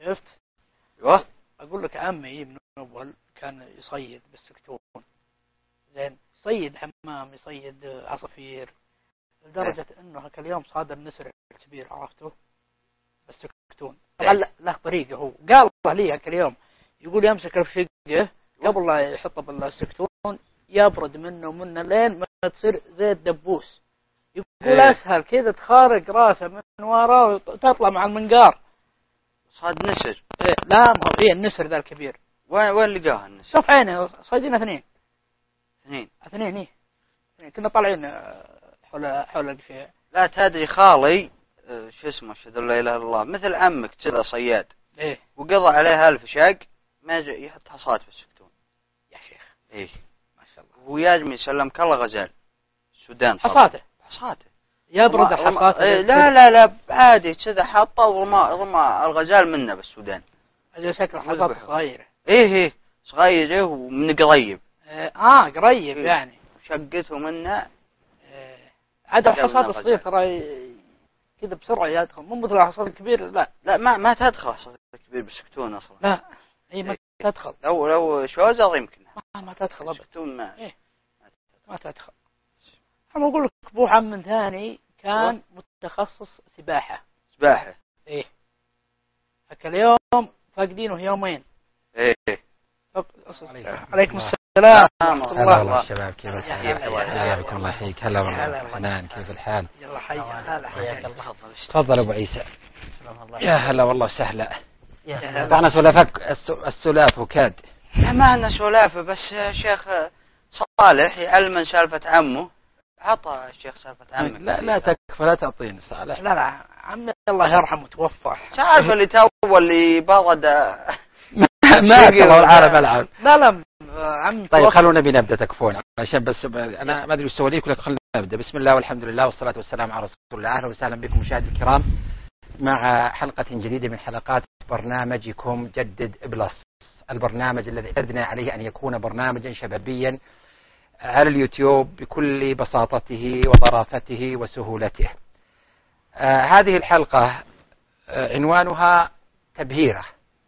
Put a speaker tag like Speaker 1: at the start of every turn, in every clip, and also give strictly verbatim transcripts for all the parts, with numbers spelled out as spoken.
Speaker 1: شفت؟
Speaker 2: ايوه.
Speaker 1: اقول لك عمي من اول كان يصيد بالسكتون، زين، يصيد حمام، يصيد عصافير، لدرجة انه هاك اليوم صاد النسر الكبير، عرفته؟ بالسكتون. طبعا له طريقة، هو قال لي هاك اليوم، يقول يمسك الفقه قبل لا يحطه بالسكتون يبرد منه ومنه لين ما تصير زي الدبوس. يقول
Speaker 2: ايه.
Speaker 1: اسهل كذا تخارج راسه من وراه وتطلع مع المنقار.
Speaker 2: صاد نسر؟
Speaker 1: إيه لا ما هو ايه النسر ذا الكبير.
Speaker 2: وين وين لقاه النسر؟
Speaker 1: شوف عينه، صيدين اثنين.
Speaker 2: اثنين
Speaker 1: اثنين ايه، كنا طالعين حول حول القفيع.
Speaker 2: لا تدري خالي اه شو اسمه، اشهد ان لا اله الا الله، مثل عمك كذا صياد.
Speaker 1: ايه.
Speaker 2: وقضى عليه ألف شق ما يحط حصاد في السكتون.
Speaker 1: يا شيخ.
Speaker 2: ايه
Speaker 1: ما شاء الله.
Speaker 2: هو يازمي سلمك الله غزال السودان.
Speaker 1: حصاته
Speaker 2: حصاته
Speaker 1: يبرد الحصاته.
Speaker 2: إيه لا لا لا عادي كذا حطه ورمى رمى الغزال منه بالسودان.
Speaker 1: اجل شكله حصاته صغيره.
Speaker 2: ايه ايه صغير ايه ومن قريب.
Speaker 1: اه قريب
Speaker 2: إيه.
Speaker 1: يعني
Speaker 2: شقته منه.
Speaker 1: إيه. عاد الحصاد الصغير ترى كذا بسرعه يدخل، مو مثل الحصاد الكبير. لا
Speaker 2: لا ما ما تدخل حصاد الكبير بالسكتون اصلا.
Speaker 1: لا اي ما إيه. تدخل.
Speaker 2: لو لو شوزر يمكن
Speaker 1: ما, ما تدخل ابدا.
Speaker 2: السكتون ما
Speaker 1: إيه. ما تدخل. انا اقول لك ابو عم ثاني كان متخصص سباحه.
Speaker 2: سباحه
Speaker 1: ايه. هكا اليوم فاقدينه يومين.
Speaker 2: ايه.
Speaker 1: عليكم السلام
Speaker 2: ورحمة
Speaker 3: الله. والله الشباب كيف الحال؟
Speaker 2: هلا
Speaker 3: بكم الله يحييك. هلا والله حنان كيف الحال؟
Speaker 1: يلا حيا. هلا حياك الله.
Speaker 3: تفضل ابو عيسى. يا هلا والله سهلا. طبعا سلافك السلاف وكاد.
Speaker 2: ما عندنا سلافه بس شيخ صالح يعلمن سالفة عمه. عطى الشيخ سالفة عمك.
Speaker 3: لا لا تكفى لا تعطيني صالح.
Speaker 1: لا لا عمي الله يرحمه توفى.
Speaker 2: تعرف اللي تو اللي برد
Speaker 3: ما الله العالم العب.
Speaker 1: لا لا عم.
Speaker 3: طيب خلونا بنبدا تكفون عشان بس انا ما ادري ايش اسوي لكم، خلونا نبدا. بسم الله والحمد لله والصلاه والسلام على رسول الله. اهلا وسهلا بكم مشاهدي الكرام مع حلقه جديده من حلقات برنامجكم جدد بلس، البرنامج الذي اعتدنا عليه ان يكون برنامجا شبابيا على اليوتيوب بكل بساطته وظرافته وسهولته. آه هذه الحلقه آه عنوانها تبهيره.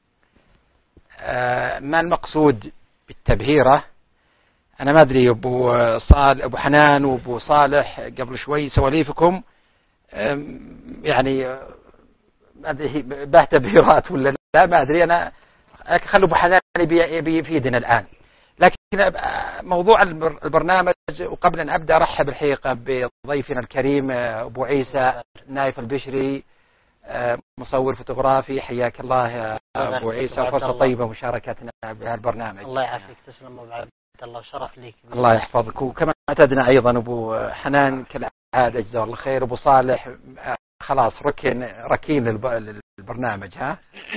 Speaker 3: آه ما المقصود بالتبهيرة؟ أنا ما أدري أبو صالح أبو حنان وأبو صالح قبل شوي سواليفكم يعني ما أدري به تبهيرات ولا لا ما أدري. أنا خلوا أبو حنان بيفيدنا الآن. لكن موضوع البرنامج، وقبل أن أبدأ أرحب الحقيقة بضيفنا الكريم أبو عيسى نايف البشري مصور فوتوغرافي. حياك الله يا أبو عيسى، فرصة طيبة مشاركتنا بهذا البرنامج.
Speaker 4: الله يعافيك. تسلم أبو عبد الله وشرف ليك.
Speaker 3: الله يحفظك. وكما اعتدنا أيضا أبو حنان كالعادة جزاه الله خير. أبو صالح خلاص ركن ركين للبرنامج. ها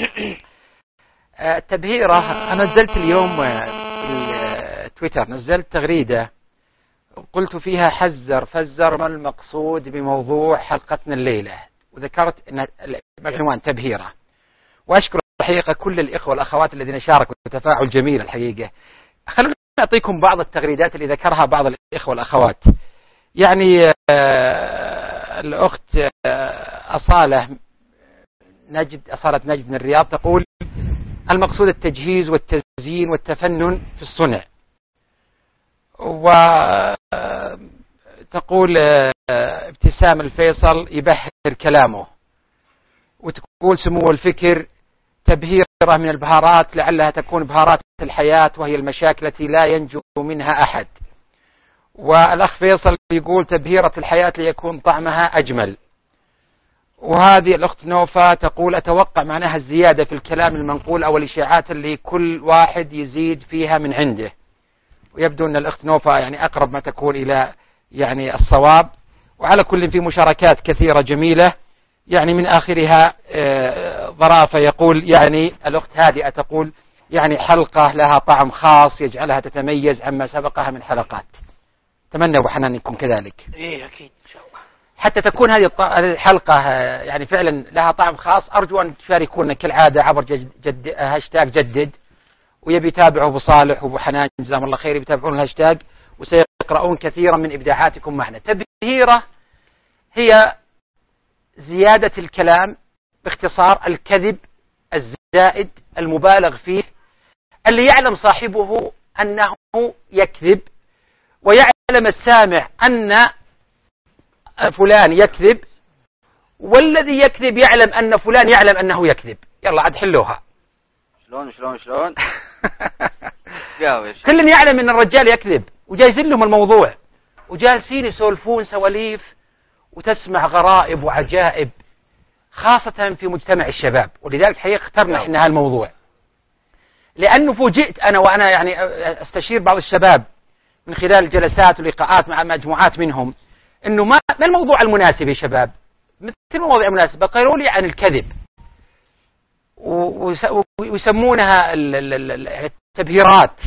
Speaker 3: التبهيرة. أنا نزلت اليوم في تويتر نزلت تغريدة قلت فيها حذر فزر ما المقصود بموضوع حلقتنا الليلة، وذكرت أن العنوان تبهيرة. وأشكر الحقيقة كل الإخوة والأخوات الذين شاركوا تفاعل جميل الحقيقة. خلونا نعطيكم بعض التغريدات اللي ذكرها بعض الإخوة والأخوات. يعني الأخت أصالة نجد أصالة نجد من الرياض تقول المقصود التجهيز والتزيين والتفنن في الصنع. وتقول ابتسام الفيصل يبهر كلامه. وتقول سمو الفكر تبهيرة من البهارات لعلها تكون بهارات الحياة وهي المشاكل التي لا ينجو منها أحد. والأخ فيصل يقول تبهيرة الحياة ليكون طعمها أجمل. وهذه الأخت نوفا تقول أتوقع معناها الزيادة في الكلام المنقول أو الإشاعات اللي كل واحد يزيد فيها من عنده. ويبدو أن الأخت نوفا يعني أقرب ما تكون إلى يعني الصواب. وعلى كل في مشاركات كثيرة جميلة يعني من آخرها ظرافة يقول يعني الأخت هادئة تقول يعني حلقة لها طعم خاص يجعلها تتميز عما سبقها من حلقات. أتمنى أبو حنان يكون كذلك.
Speaker 1: إيه أكيد إن شاء الله.
Speaker 3: حتى تكون هذه الحلقة يعني فعلا لها طعم خاص. أرجو أن تشاركونا كالعادة عبر جد جد هاشتاج جدد، ويبي يتابعوا أبو صالح وأبو حنان جزاهم الله خير يتابعون الهاشتاج وسيقرؤون كثيرا من إبداعاتكم معنا. تبهيرة هي زيادة الكلام باختصار الكذب الزائد المبالغ فيه اللي يعلم صاحبه أنه يكذب، ويعلم السامع أن فلان يكذب، والذي يكذب يعلم أن فلان يعلم أنه يكذب. يلا عاد حلوها.
Speaker 2: شلون شلون شلون
Speaker 3: كل يعلم أن الرجال يكذب وجايزين لهم الموضوع، وجالسين يسولفون سواليف وتسمع غرائب وعجائب، خاصة في مجتمع الشباب. ولذلك حقيقة اخترنا احنا هالموضوع، لأنه فوجئت أنا وأنا يعني أستشير بعض الشباب من خلال جلسات ولقاءات مع مجموعات منهم، إنه ما ما الموضوع المناسب يا شباب؟ مثل المواضيع المناسبة قالوا لي عن الكذب، ويسمونها التبهيرات.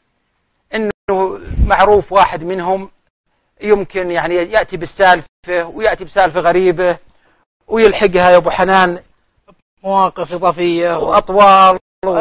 Speaker 3: إنه معروف واحد منهم يمكن يعني يأتي بالسالفة ويأتي بسالفة غريبة ويلحقها يا أبو حنان
Speaker 1: مواقف إضافية
Speaker 3: وأطوال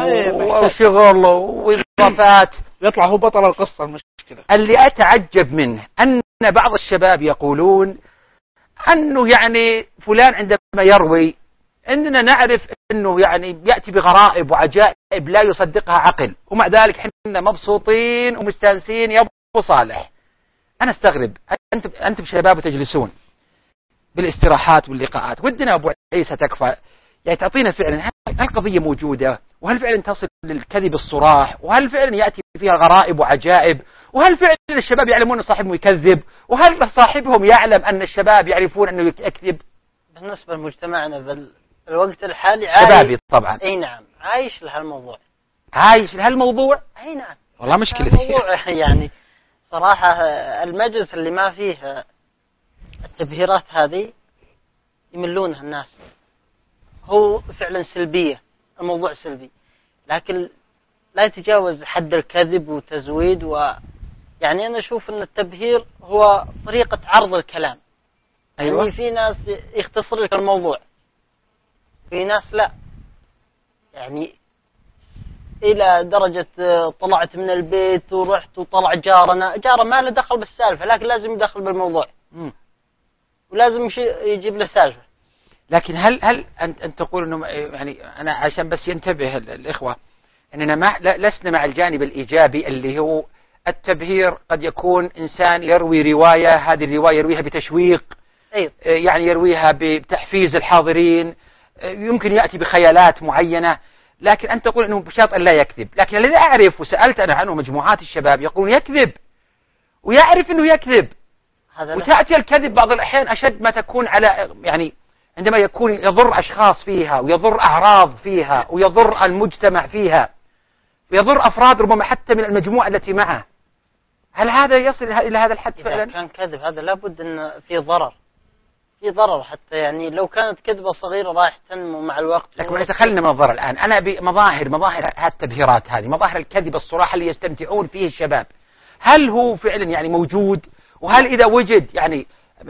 Speaker 3: وشغل وإضافات،
Speaker 1: يطلع هو بطل القصة. المشكلة
Speaker 3: اللي أتعجب منه أن بعض الشباب يقولون أنه يعني فلان عندما يروي أننا نعرف أنه يعني يأتي بغرائب وعجائب لا يصدقها عقل، ومع ذلك حنا مبسوطين ومستانسين يا أبو صالح. أنا استغرب، أنتم أنتم شباب تجلسون بالاستراحات واللقاءات، ودنا أبو عيسى تكفى يعني تعطينا فعلا هل القضية موجودة، وهل فعلا تصل للكذب الصراح، وهل فعلا يأتي فيها غرائب وعجائب، وهل فعلا الشباب يعلمون أن صاحبهم يكذب، وهل صاحبهم يعلم أن الشباب يعرفون أنه يكذب؟
Speaker 4: بالنسبة لمجتمعنا بالوقت الحالي عايش
Speaker 3: شبابي طبعا.
Speaker 4: أي نعم، عايش لهالموضوع
Speaker 3: عايش لهالموضوع
Speaker 4: أي نعم
Speaker 3: والله مشكلة
Speaker 4: الموضوع يعني صراحة المجلس اللي ما فيه التبهيرات هذه يملونها الناس. هو فعلا سلبية، الموضوع سلبي، لكن لا يتجاوز حد الكذب وتزويد. ويعني أنا أشوف أن التبهير هو طريقة عرض الكلام.
Speaker 3: أيوة.
Speaker 4: يعني في ناس يختصر لك الموضوع، في ناس لا، يعني إلى درجة طلعت من البيت ورحت وطلع جارنا، جاره ما له دخل بالسالفة لكن لازم يدخل بالموضوع. م. ولازم يجيب له سالفة.
Speaker 3: لكن هل هل أنت أنت تقول إنه يعني أنا عشان بس ينتبه الإخوة إننا ما لسنا مع الجانب الإيجابي اللي هو التبهير. قد يكون إنسان يروي رواية، هذه الرواية يرويها بتشويق،
Speaker 4: أيوة.
Speaker 3: يعني يرويها بتحفيز الحاضرين، يمكن يأتي بخيالات معينة، لكن أنت تقول إنه بشرط أن لا يكذب. لكن الذي أعرف وسألت أنا عنه مجموعات الشباب يقولون يكذب ويعرف إنه يكذب، وتأتي الكذب بعض الأحيان أشد ما تكون على يعني عندما يكون يضر أشخاص فيها ويضر أعراض فيها ويضر المجتمع فيها ويضر أفراد ربما حتى من المجموعة التي معه. هل هذا يصل إلى هذا الحد فعلا؟
Speaker 4: إذا كان كذب هذا لابد أن في ضرر، في ضرر حتى يعني لو كانت كذبة صغيرة راح تنمو مع الوقت.
Speaker 3: لكن ما يتخلنا من الضرر الآن. أنا بمظاهر مظاهر هالتبهيرات هذه، مظاهر الكذب الصراحة اللي يستمتعون فيه الشباب، هل هو فعلا يعني موجود؟ وهل إذا وجد يعني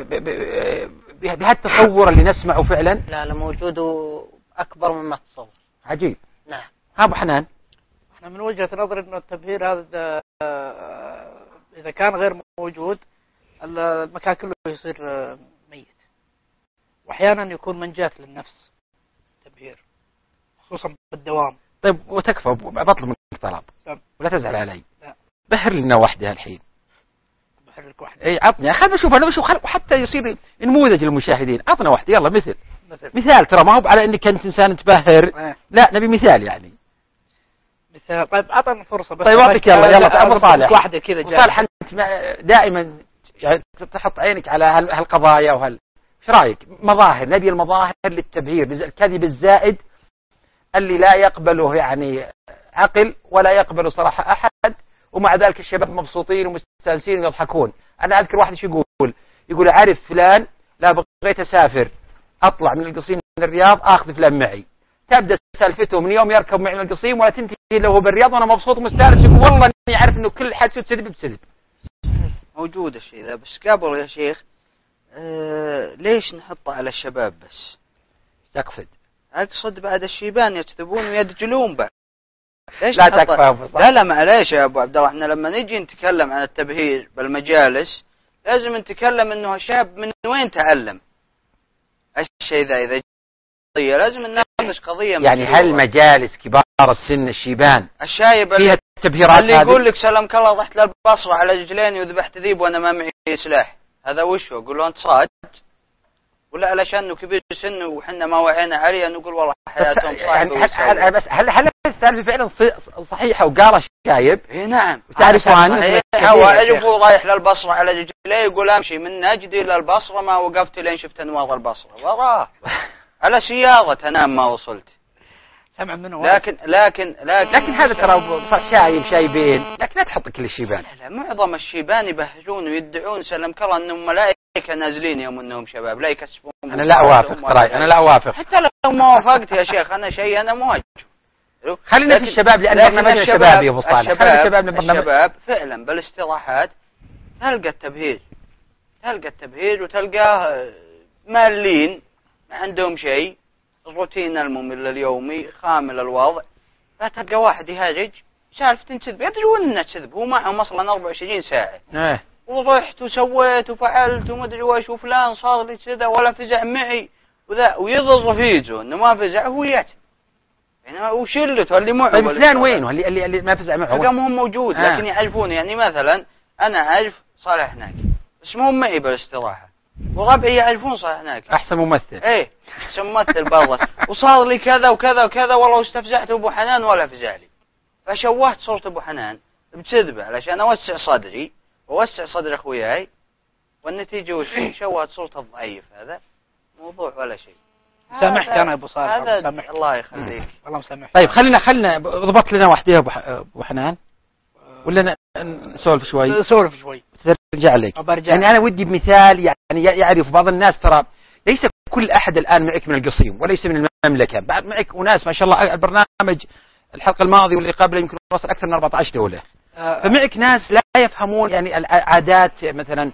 Speaker 3: بهالتصور اللي نسمعه فعلا؟
Speaker 4: لا لا، موجود أكبر مما تتصور.
Speaker 3: عجيب.
Speaker 4: نعم.
Speaker 3: أبو حنان،
Speaker 1: احنا من وجهة نظر انه التبهير هذا اذا كان غير موجود المكان كله يصير ميت، واحيانا يكون منجاة للنفس التبهير خصوصا بالدوام.
Speaker 3: طيب وتكفى، بطلب منك طلب ولا تزعل علي. لا. بهر لنا واحدة الحين.
Speaker 1: بهر لك واحدة.
Speaker 3: اي عطني، خلنا نشوف انا بشوف حتى يصير نموذج للمشاهدين. عطنا واحدة يلا. مثل مثل مثال، ترى ما هو على انك انت انسان تبهر. اه. لا نبي مثال يعني.
Speaker 1: مثال. طيب اعطنا فرصة بس.
Speaker 3: طيب اعطيك يلا يلا ابو صالح.
Speaker 1: واحدة كذا جاهزة.
Speaker 3: صالح انت دائما يعني تحط عينك على هالقضايا وهال، ايش رايك؟ مظاهر، نبي المظاهر للتبهير، الكذب الزائد اللي لا يقبله يعني عقل ولا يقبله صراحة احد، ومع ذلك الشباب مبسوطين ومستانسين ويضحكون. انا اذكر واحد شو يقول يقول اعرف فلان لا بغيت اسافر اطلع من القصيم من الرياض اخذ فلان معي، تبدا سالفته من يوم يركب معي من القصيم ولا تنتهي له بالرياض وانا مبسوط ومستانس. يقول والله اني عارف انه كل حادثه تسدب بسدب.
Speaker 2: موجود الشيء ذا، بس قبل يا شيخ أه ليش نحطه على الشباب بس؟
Speaker 3: تقصد؟
Speaker 2: اقصد بعد الشيبان يكتبون ويدجلون بعد. ليش
Speaker 3: لا تكفى.
Speaker 2: لا لا معليش يا ابو عبد الله، احنا لما نجي نتكلم عن التبهير بالمجالس لازم نتكلم انه شاب من وين تعلم الشيء ذا. اذا قضية، لازم نناقش قضية
Speaker 3: يعني
Speaker 2: مشروعة.
Speaker 3: هل مجالس كبار السن الشيبان
Speaker 2: الشايب
Speaker 3: فيها التبهيرات
Speaker 2: اللي
Speaker 3: هذه؟
Speaker 2: يقول لك سلمك الله رحت للبصرة على رجليني وذبحت ذيب وانا ما معي سلاح، هذا وش هو؟ اقول له انت صاد ولا علشان كبير السن وحنا ما وعينا عليه نقول والله حياتهم
Speaker 3: يعني
Speaker 2: صعبة؟
Speaker 3: هل بس هل هل السالفة فعلا صحيحة وقال شايب؟
Speaker 2: اي نعم
Speaker 3: تعرفون
Speaker 2: واعرفوا رايح للبصرة على رجليه يقول امشي من نجد الى البصرة ما وقفت لين شفت انوار البصرة وراه على سيارة تنام ما وصلت.
Speaker 1: سمع منه
Speaker 2: لكن لكن لكن
Speaker 3: لكن هذا ترى شايب شايبين، لكن لا تحط كل الشيبان.
Speaker 2: لا معظم الشيبان يبهجون ويدعون سلمك الله انهم ملائكة نازلين يوم انهم شباب لا يكسبون.
Speaker 3: انا لا اوافق ترى، انا لا اوافق
Speaker 2: حتى لو ما وافقت يا شيخ انا شيء انا مواجه.
Speaker 3: خلينا في الشباب لان برنامجنا شباب يا ابو صالح.
Speaker 2: خلينا الشباب الشباب فعلا بالاستراحات تلقى التبهيج، تلقى التبهيج وتلقاه مالين ما عندهم شيء، الروتين الممل اليومي خامل الوضع، لا تلقى واحد يهاجج سالفة كذب يدرون انه كذب، هو معهم اصلا أربعة وعشرين ساعة
Speaker 3: ايه
Speaker 2: ورحت وسويت وفعلت ومدري وش وفلان صار لي كذا ولا فزع معي وذا ويضر رفيجه انه ما فزع هو ياتي يعني وشلته اللي معه.
Speaker 3: طيب فلان وينه اللي اللي, اللي ما فزع معه؟
Speaker 2: رقمهم موجود
Speaker 3: آه.
Speaker 2: لكن يعرفون، يعني مثلا انا اعرف صالح هناك بس مو معي بالاستراحة، وربعي يعرفون صالح هناك
Speaker 3: احسن ممثل
Speaker 2: ايه احسن ممثل برا وصار لي كذا وكذا وكذا والله استفزعت ابو حنان ولا فزع لي، فشوهت صورة ابو حنان بكذبه علشان اوسع صدري ووسع صدر اخوياي، والنتيجة وش شوهت صورته الضعيف. هذا موضوع ولا شيء.
Speaker 1: سامحك انا ابو صالح،
Speaker 2: هذا
Speaker 1: سامحك
Speaker 2: الله يخليك
Speaker 1: والله مسامحك.
Speaker 3: طيب خلينا خلينا ضبط لنا واحدة يا ابو حنان ولا نسولف شوي؟
Speaker 1: سولف شوي
Speaker 3: ترجع لك.
Speaker 1: برجع.
Speaker 3: يعني انا ودي بمثال يعني يعرف بعض الناس ترى ليس كل احد الان معك من القصيم وليس من المملكة، بعد معك وناس ما شاء الله البرنامج الحلقة الماضية واللي قبله يمكن وصل اكثر من أربعة عشر دولة، فمعك ناس لا يفهمون يعني العادات مثلا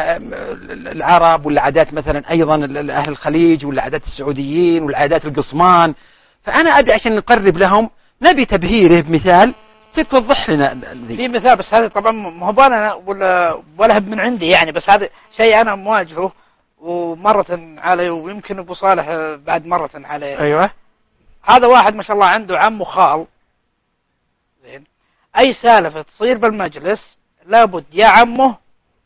Speaker 3: العرب ولا عادات مثلا ايضا اهل الخليج ولا عادات السعوديين ولا عادات القصمان، فانا ابي عشان نقرب لهم نبي تبهيره بمثال توضح لنا ذي.
Speaker 1: في مثال بس هذا طبعا ما هو انا ولا ولا من عندي يعني، بس هذا شيء انا مواجهه ومرة علي ويمكن ابو صالح بعد مرة علي.
Speaker 3: ايوه
Speaker 1: هذا واحد ما شاء الله عنده عم وخال زين، اي سالفة تصير بالمجلس لابد يا عمه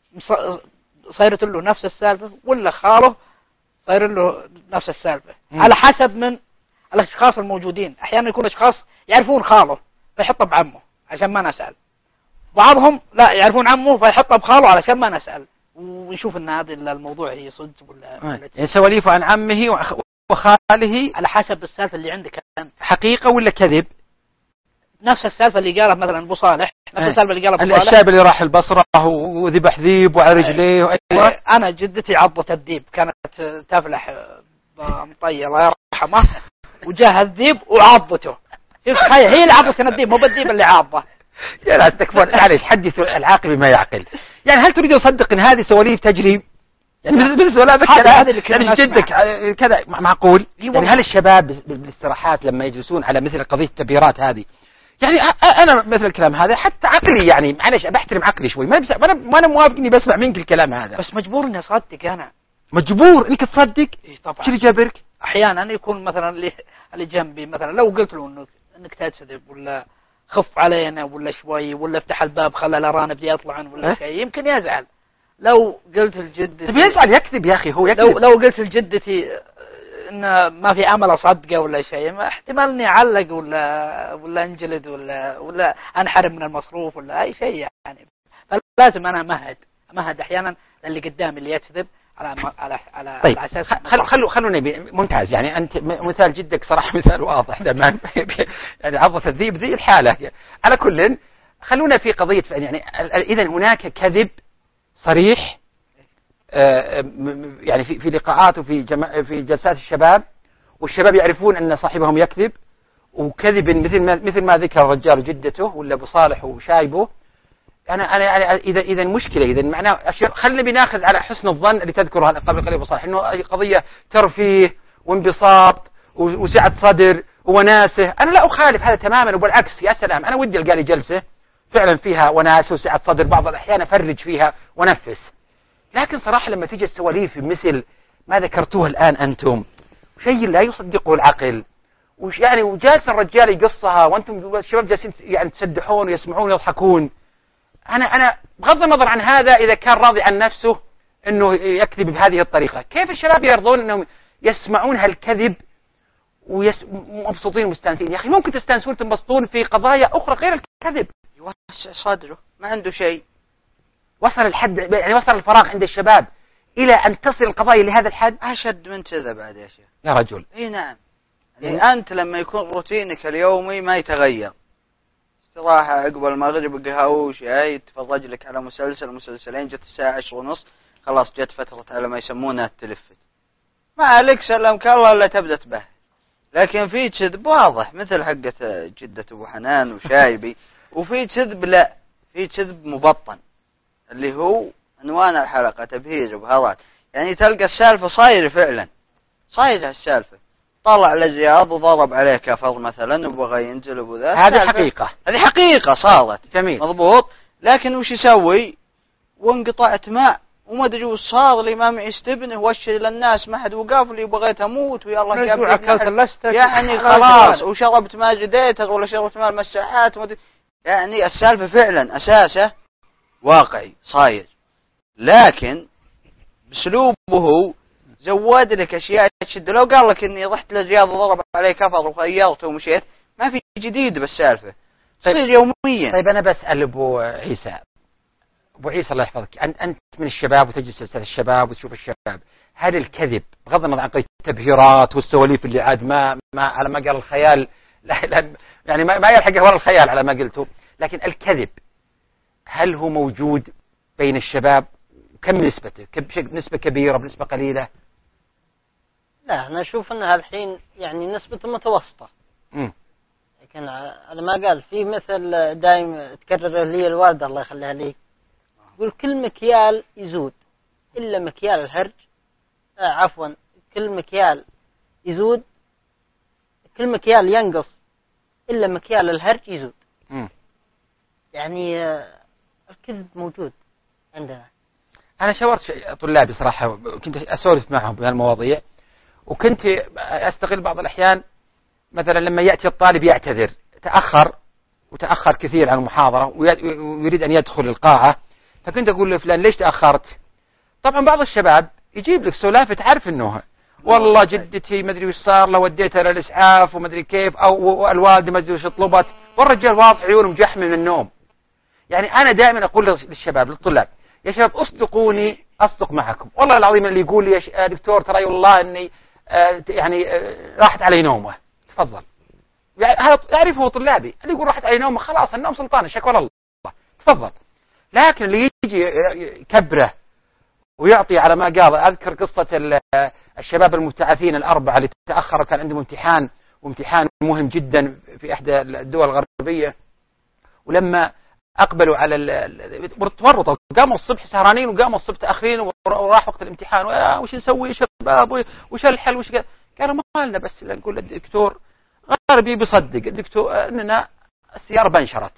Speaker 1: صايرت له نفس السالفة ولا خاله صاير له نفس السالفة م. على حسب من الاشخاص الموجودين. احيانا يكون اشخاص يعرفون خاله فيحطه بعمه عشان ما نسأل، بعضهم لا يعرفون عمه فيحطه بخاله علشان ما نسأل، ونشوف ان هذا الموضوع هي صدق ولا
Speaker 3: آه. يعني سواليفه عن عمه وخاله
Speaker 1: على حسب السالفة اللي عندك انت،
Speaker 3: حقيقة ولا كذب؟
Speaker 1: نفس السالفة اللي قالها مثلا ابو صالح، نفس آه. السالفة اللي قالها ابو صالح،
Speaker 3: الشاب اللي راح البصرة وذبح ذيب وعلى رجليه آه.
Speaker 1: آه. انا جدتي عضت الذيب، كانت تفلح مطية الله يرحمه وجاها الذيب وعضته، هي اللي عضت الذيب مو بالذيب اللي عاضه.
Speaker 3: يا لا تكفون معلش حدث العاقل بما يعقل. يعني هل تريد تصدق ان هذه سواليف تجري؟ يعني بالنسبه لك يعني جدك كذا معقول؟ يعني هل الشباب بالاستراحات لما يجلسون على مثل قضيه التبهيرات هذه، يعني انا مثل الكلام هذا حتى عقلي يعني معلش بحترم عقلي شوي، ما انا ما انا موافق اني بسمع منك الكلام هذا،
Speaker 1: بس مجبور اني اصدق. انا
Speaker 3: مجبور انك تصدق؟
Speaker 1: إيه طبعا.
Speaker 3: شو اللي جابرك؟
Speaker 1: احيانا يكون مثلا اللي اللي جنبي مثلا لو قلت له انك انك تكذب ولا خف علينا ولا شوي ولا افتح الباب خلى الارانب بدي يطلعن ولا شيء يمكن يزعل. لو قلت لجدتي
Speaker 3: بيزعل يكذب يا اخي، هو يكذب.
Speaker 1: لو لو قلت لجدتي ان ما في امل اصدقه ولا شيء، ما احتمال اني اعلق ولا ولا انجلد ولا ولا انحرم من المصروف ولا اي شيء يعني. فلازم انا امهد امهد احيانا اللي قدامي اللي يكذب على على على
Speaker 3: طيب.
Speaker 1: على اساس
Speaker 3: خلوا خلوا خلوني ممتاز. يعني انت مثال جدك صراحه مثال واضح تمام يعني عضة الذيب ذي الحاله. على كل خلونا في قضيه يعني اذا هناك كذب صريح يعني في في لقاءات وفي جما في جلسات الشباب، والشباب يعرفون ان صاحبهم يكذب، وكذب مثل ما مثل ما ذكر الرجال جدته ولا ابو صالح وشايبه. انا انا اذا اذا مشكله اذا معناه خلينا بناخذ على حسن الظن اللي تذكره قبل قليل ابو صالح انه قضيه ترفيه وانبساط وسعه صدر وناسه. انا لا اخالف هذا تماما، وبالعكس يا سلام انا ودي القى لي جلسه فعلا فيها وناسه وسعه صدر، بعض الاحيان افرج فيها ونفس. لكن صراحه لما تيجي السواليف مثل ما ذكرتوه الان انتم شيء لا يصدقه العقل. وش يعني وجالس الرجال يقصها وانتم الشباب جالسين يعني تسدحون ويسمعون ويضحكون. انا انا بغض النظر عن هذا، اذا كان راضي عن نفسه انه يكذب بهذه الطريقه، كيف الشباب يرضون انهم يسمعون هالكذب ومبسوطين ومستانسين؟ يا اخي ممكن تستانسون تنبسطون في قضايا اخرى غير الكذب.
Speaker 2: يوسع صدره، ما عنده شيء.
Speaker 3: وصل الحد يعني وصل الفراغ عند الشباب الى ان تصل القضايا لهذا الحد.
Speaker 2: اشد من كذا بعد يا شيخ
Speaker 3: يا رجل.
Speaker 2: اي نعم. يعني انت لما يكون روتينك اليومي ما يتغير، استراحة عقب المغرب قهوة وشاي، تفرج لك على مسلسل مسلسلين، جت الساعة عشر ونص خلاص جت فترة على ما يسمونها التلفت، ما عليك سلمك الله الا تبدأ تبه. لكن في كذب واضح مثل حقة جدة ابو حنان وشايبي، وفي كذب لا، في كذب مبطن اللي هو عنوان الحلقة تبهير وبهارات. يعني تلقى السالفة صاير فعلا، صاير السالفة، طلع لزياد وضرب عليه كفر مثلا وبغى ينزل ابو ذا،
Speaker 3: هذه حقيقة،
Speaker 2: هذه حقيقة صارت.
Speaker 3: جميل
Speaker 2: مضبوط. لكن وش يسوي؟ وانقطعت ماء وما ادري وش صار، الامام يستبنه وشر للناس ما حد وقف لي، بغيت اموت ويا الله يعني خلاص، وشربت ما جديتك ولا شربت ما المساحات، يعني السالفة فعلا اساسه واقعي صاير، لكن باسلوبه زود لك اشياء تشد. لو قال لك اني رحت لزياد وضرب عليه كفر وخيرته ومشيت، ما في جديد بالسالفه، تصير يوميا.
Speaker 3: طيب انا بسال ابو عيسى، ابو عيسى الله يحفظك، انت من الشباب وتجلس تسال الشباب وتشوف الشباب، هل الكذب بغض النظر عن التبهيرات والسواليف اللي عاد ما ما على ما قال الخيال، لا لا يعني ما, ما يلحق ولا الخيال على ما قلته، لكن الكذب هل هو موجود بين الشباب؟ كم نسبته؟ نسبة كبيرة بنسبة قليلة؟
Speaker 4: لا أنا أشوف أنها الحين يعني نسبة متوسطة.
Speaker 3: م.
Speaker 4: لكن على ما قال في مثل دائم تكرر لي الوالدة الله يخليها لي، يقول كل مكيال يزود إلا مكيال الهرج، آه عفوا كل مكيال يزود كل مكيال ينقص إلا مكيال الهرج يزود.
Speaker 3: م.
Speaker 4: يعني آه الكذب موجود عندنا.
Speaker 3: أنا شاورت طلابي صراحة، كنت أسولف معهم بهالمواضيع، وكنت أستغل بعض الأحيان مثلا لما يأتي الطالب يعتذر تأخر وتأخر كثير عن المحاضرة ويريد أن يدخل القاعة، فكنت أقول له فلان ليش تأخرت؟ طبعا بعض الشباب يجيب لك سلافة تعرف أنه والله جدتي ما أدري وش صار لو وديتها للإسعاف وما أدري كيف، أو الوالدة ما أدري وش طلبت، والرجال واضح عيونه مجحم من النوم. يعني أنا دائما أقول للشباب للطلاب يا شباب اصدقوني اصدق معكم، والله العظيم اللي يقول لي يا دكتور ترى والله اني آه يعني آه راحت علي نومه، تفضل يعني هذا يعرفه طلابي، اللي يقول راحت علي نومه خلاص النوم سلطان شكر الله تفضل. لكن اللي يجي يكبره ويعطي على ما قال، اذكر قصة الشباب المبتعثين الاربعة اللي تأخروا كان عندهم امتحان وامتحان مهم جدا في احدى الدول الغربية، ولما اقبلوا على التورط قاموا الصبح سهرانين وقاموا الصبح تاخرين وراح وقت الامتحان، وش نسوي يا شباب وش الحل وش قالوا ما لنا بس نقول للدكتور غالبي بيصدق الدكتور اننا السياره بنشرت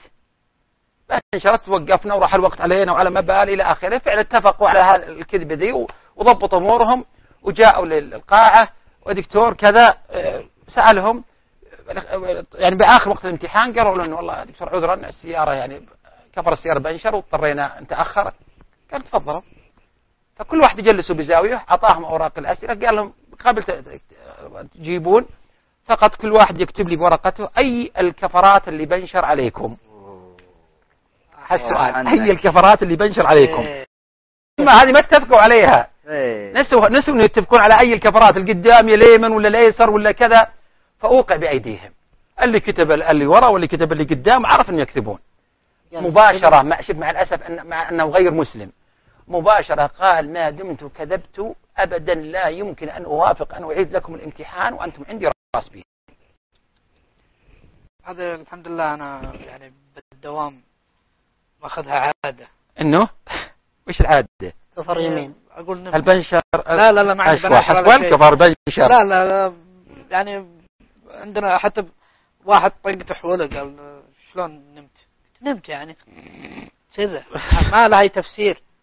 Speaker 3: بنشرت وقفنا وراح الوقت علينا وعلى ما بال الى اخره. فعلا اتفقوا على الكذبه دي وضبطوا امورهم وجاءوا للقاعه، ودكتور كذا سالهم يعني باخر وقت الامتحان قالوا له انه والله دكتور عذرا السياره يعني كفر السيارة بنشر واضطرينا نتأخر. قال تفضلوا. فكل واحد يجلسوا بزاوية، أعطاهم أوراق الأسئلة، قال لهم قبل تجيبون فقط كل واحد يكتب لي بورقته أي الكفرات اللي بنشر عليكم. هالسؤال أي الكفرات اللي بنشر عليكم. ما هذه ما اتفقوا عليها، نسوا نسوا إنه يتفقون على أي الكفرات القدام يا اليمن ولا الأيسر ولا كذا، فأوقع بأيديهم. اللي كتب اللي ورا واللي كتب اللي قدام عرف إن يكتبون. مباشرة مع شوف مع الأسف أن مع أنه غير مسلم مباشرة قال ما دمت كذبت أبدا لا يمكن أن أوافق أن أعيد لكم الامتحان وأنتم عندي راسبين.
Speaker 1: هذا الحمد لله أنا يعني بالدوام ماخذها عادة.
Speaker 3: إنه وش العادة؟
Speaker 4: كفر يمين
Speaker 1: أقول نفس
Speaker 3: البنشر.
Speaker 1: لا لا لا ما عندي
Speaker 3: بنشر ولا كفر بنشر.
Speaker 1: لا لا لا يعني عندنا حتى واحد طقته حوله قال شلون نمت؟ نمت يعني كذا ما لها تفسير.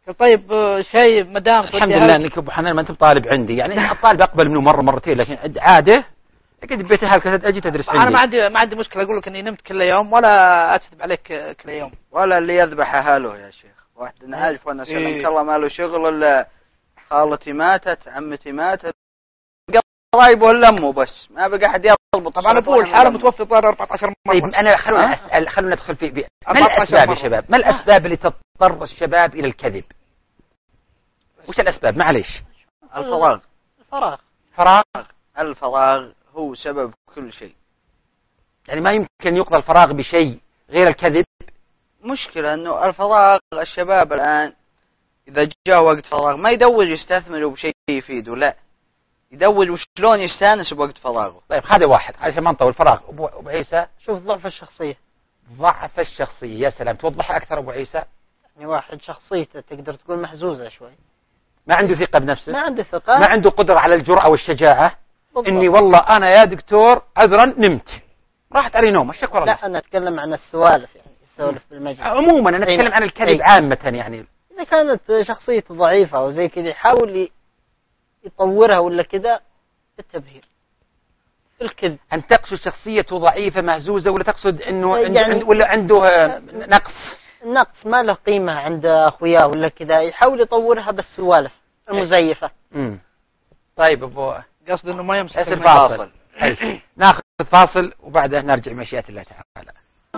Speaker 1: طيب شيء مدام
Speaker 3: الحمد لله انك ابو حنان ما انت بطالب عندي، يعني الطالب اقبل منه مره مرتين، لكن عاده اكيد بيت هالكذا اجي تدرس عندي.
Speaker 1: انا ما عندي ما عندي مشكله اقول لك اني نمت كل يوم ولا اكذب عليك كل يوم،
Speaker 2: ولا اللي يذبح اهله يا شيخ. واحد عارف وانا سلمت إيه. الله ما له شغل الا خالتي ماتت، عمتي ماتت، قرايبه الا امه بس، ما بقى احد يربط.
Speaker 1: طبعا ابوه الحاله متوفي صار أربعة عشر مره.
Speaker 3: طيب انا خلونا اسال خلونا ندخل في بي. ما الاسباب يا شباب؟ ما الاسباب اللي تضطر الشباب الى الكذب؟ وش الاسباب؟ معليش.
Speaker 2: الفراغ.
Speaker 1: الفراغ.
Speaker 3: فراغ.
Speaker 2: الفراغ هو سبب كل شيء.
Speaker 3: يعني ما يمكن يقضى الفراغ بشيء غير الكذب؟
Speaker 2: مشكلة انه الفراغ الشباب الان اذا جاء وقت فراغ ما يدور يستثمر بشيء يفيده، لا يدور وشلون يستانس بوقت فراغه.
Speaker 3: طيب هذا واحد عشان ما نطول. الفراغ ابو ابو عيسى.
Speaker 4: شوف ضعف الشخصية.
Speaker 3: ضعف الشخصية، يا سلام، توضحها اكثر ابو عيسى.
Speaker 4: يعني واحد شخصيته تقدر تقول محزوزة شوي،
Speaker 3: ما عنده ثقة بنفسه،
Speaker 4: ما عنده ثقة،
Speaker 3: ما عنده قدرة على الجرأة والشجاعة.
Speaker 4: بالضبط.
Speaker 3: اني والله انا يا دكتور عذرا نمت راحت علي نوم، الشكوى.
Speaker 4: لا انا اتكلم عن السوالف، يعني السوالف بالمجلس
Speaker 3: عموما انا اتكلم عن الكذب عامة. يعني
Speaker 4: اذا كانت شخصيته ضعيفة وزي كذا يحاول يطورها ولا كذا. التبهير الكذب.
Speaker 3: أن تقصد شخصيته ضعيفة مهزوزة، ولا تقصد أنه
Speaker 4: يعني
Speaker 3: عنده ولا عنده نقص؟
Speaker 4: نقص ما له قيمة عند أخوياه ولا كذا، يحاول يطورها بالسوالف المزيفة.
Speaker 3: امم طيب أبو
Speaker 1: قصد أنه ما يمسك
Speaker 3: الفاصل. ناخذ فاصل وبعدها نرجع مشيئة الله تعالى.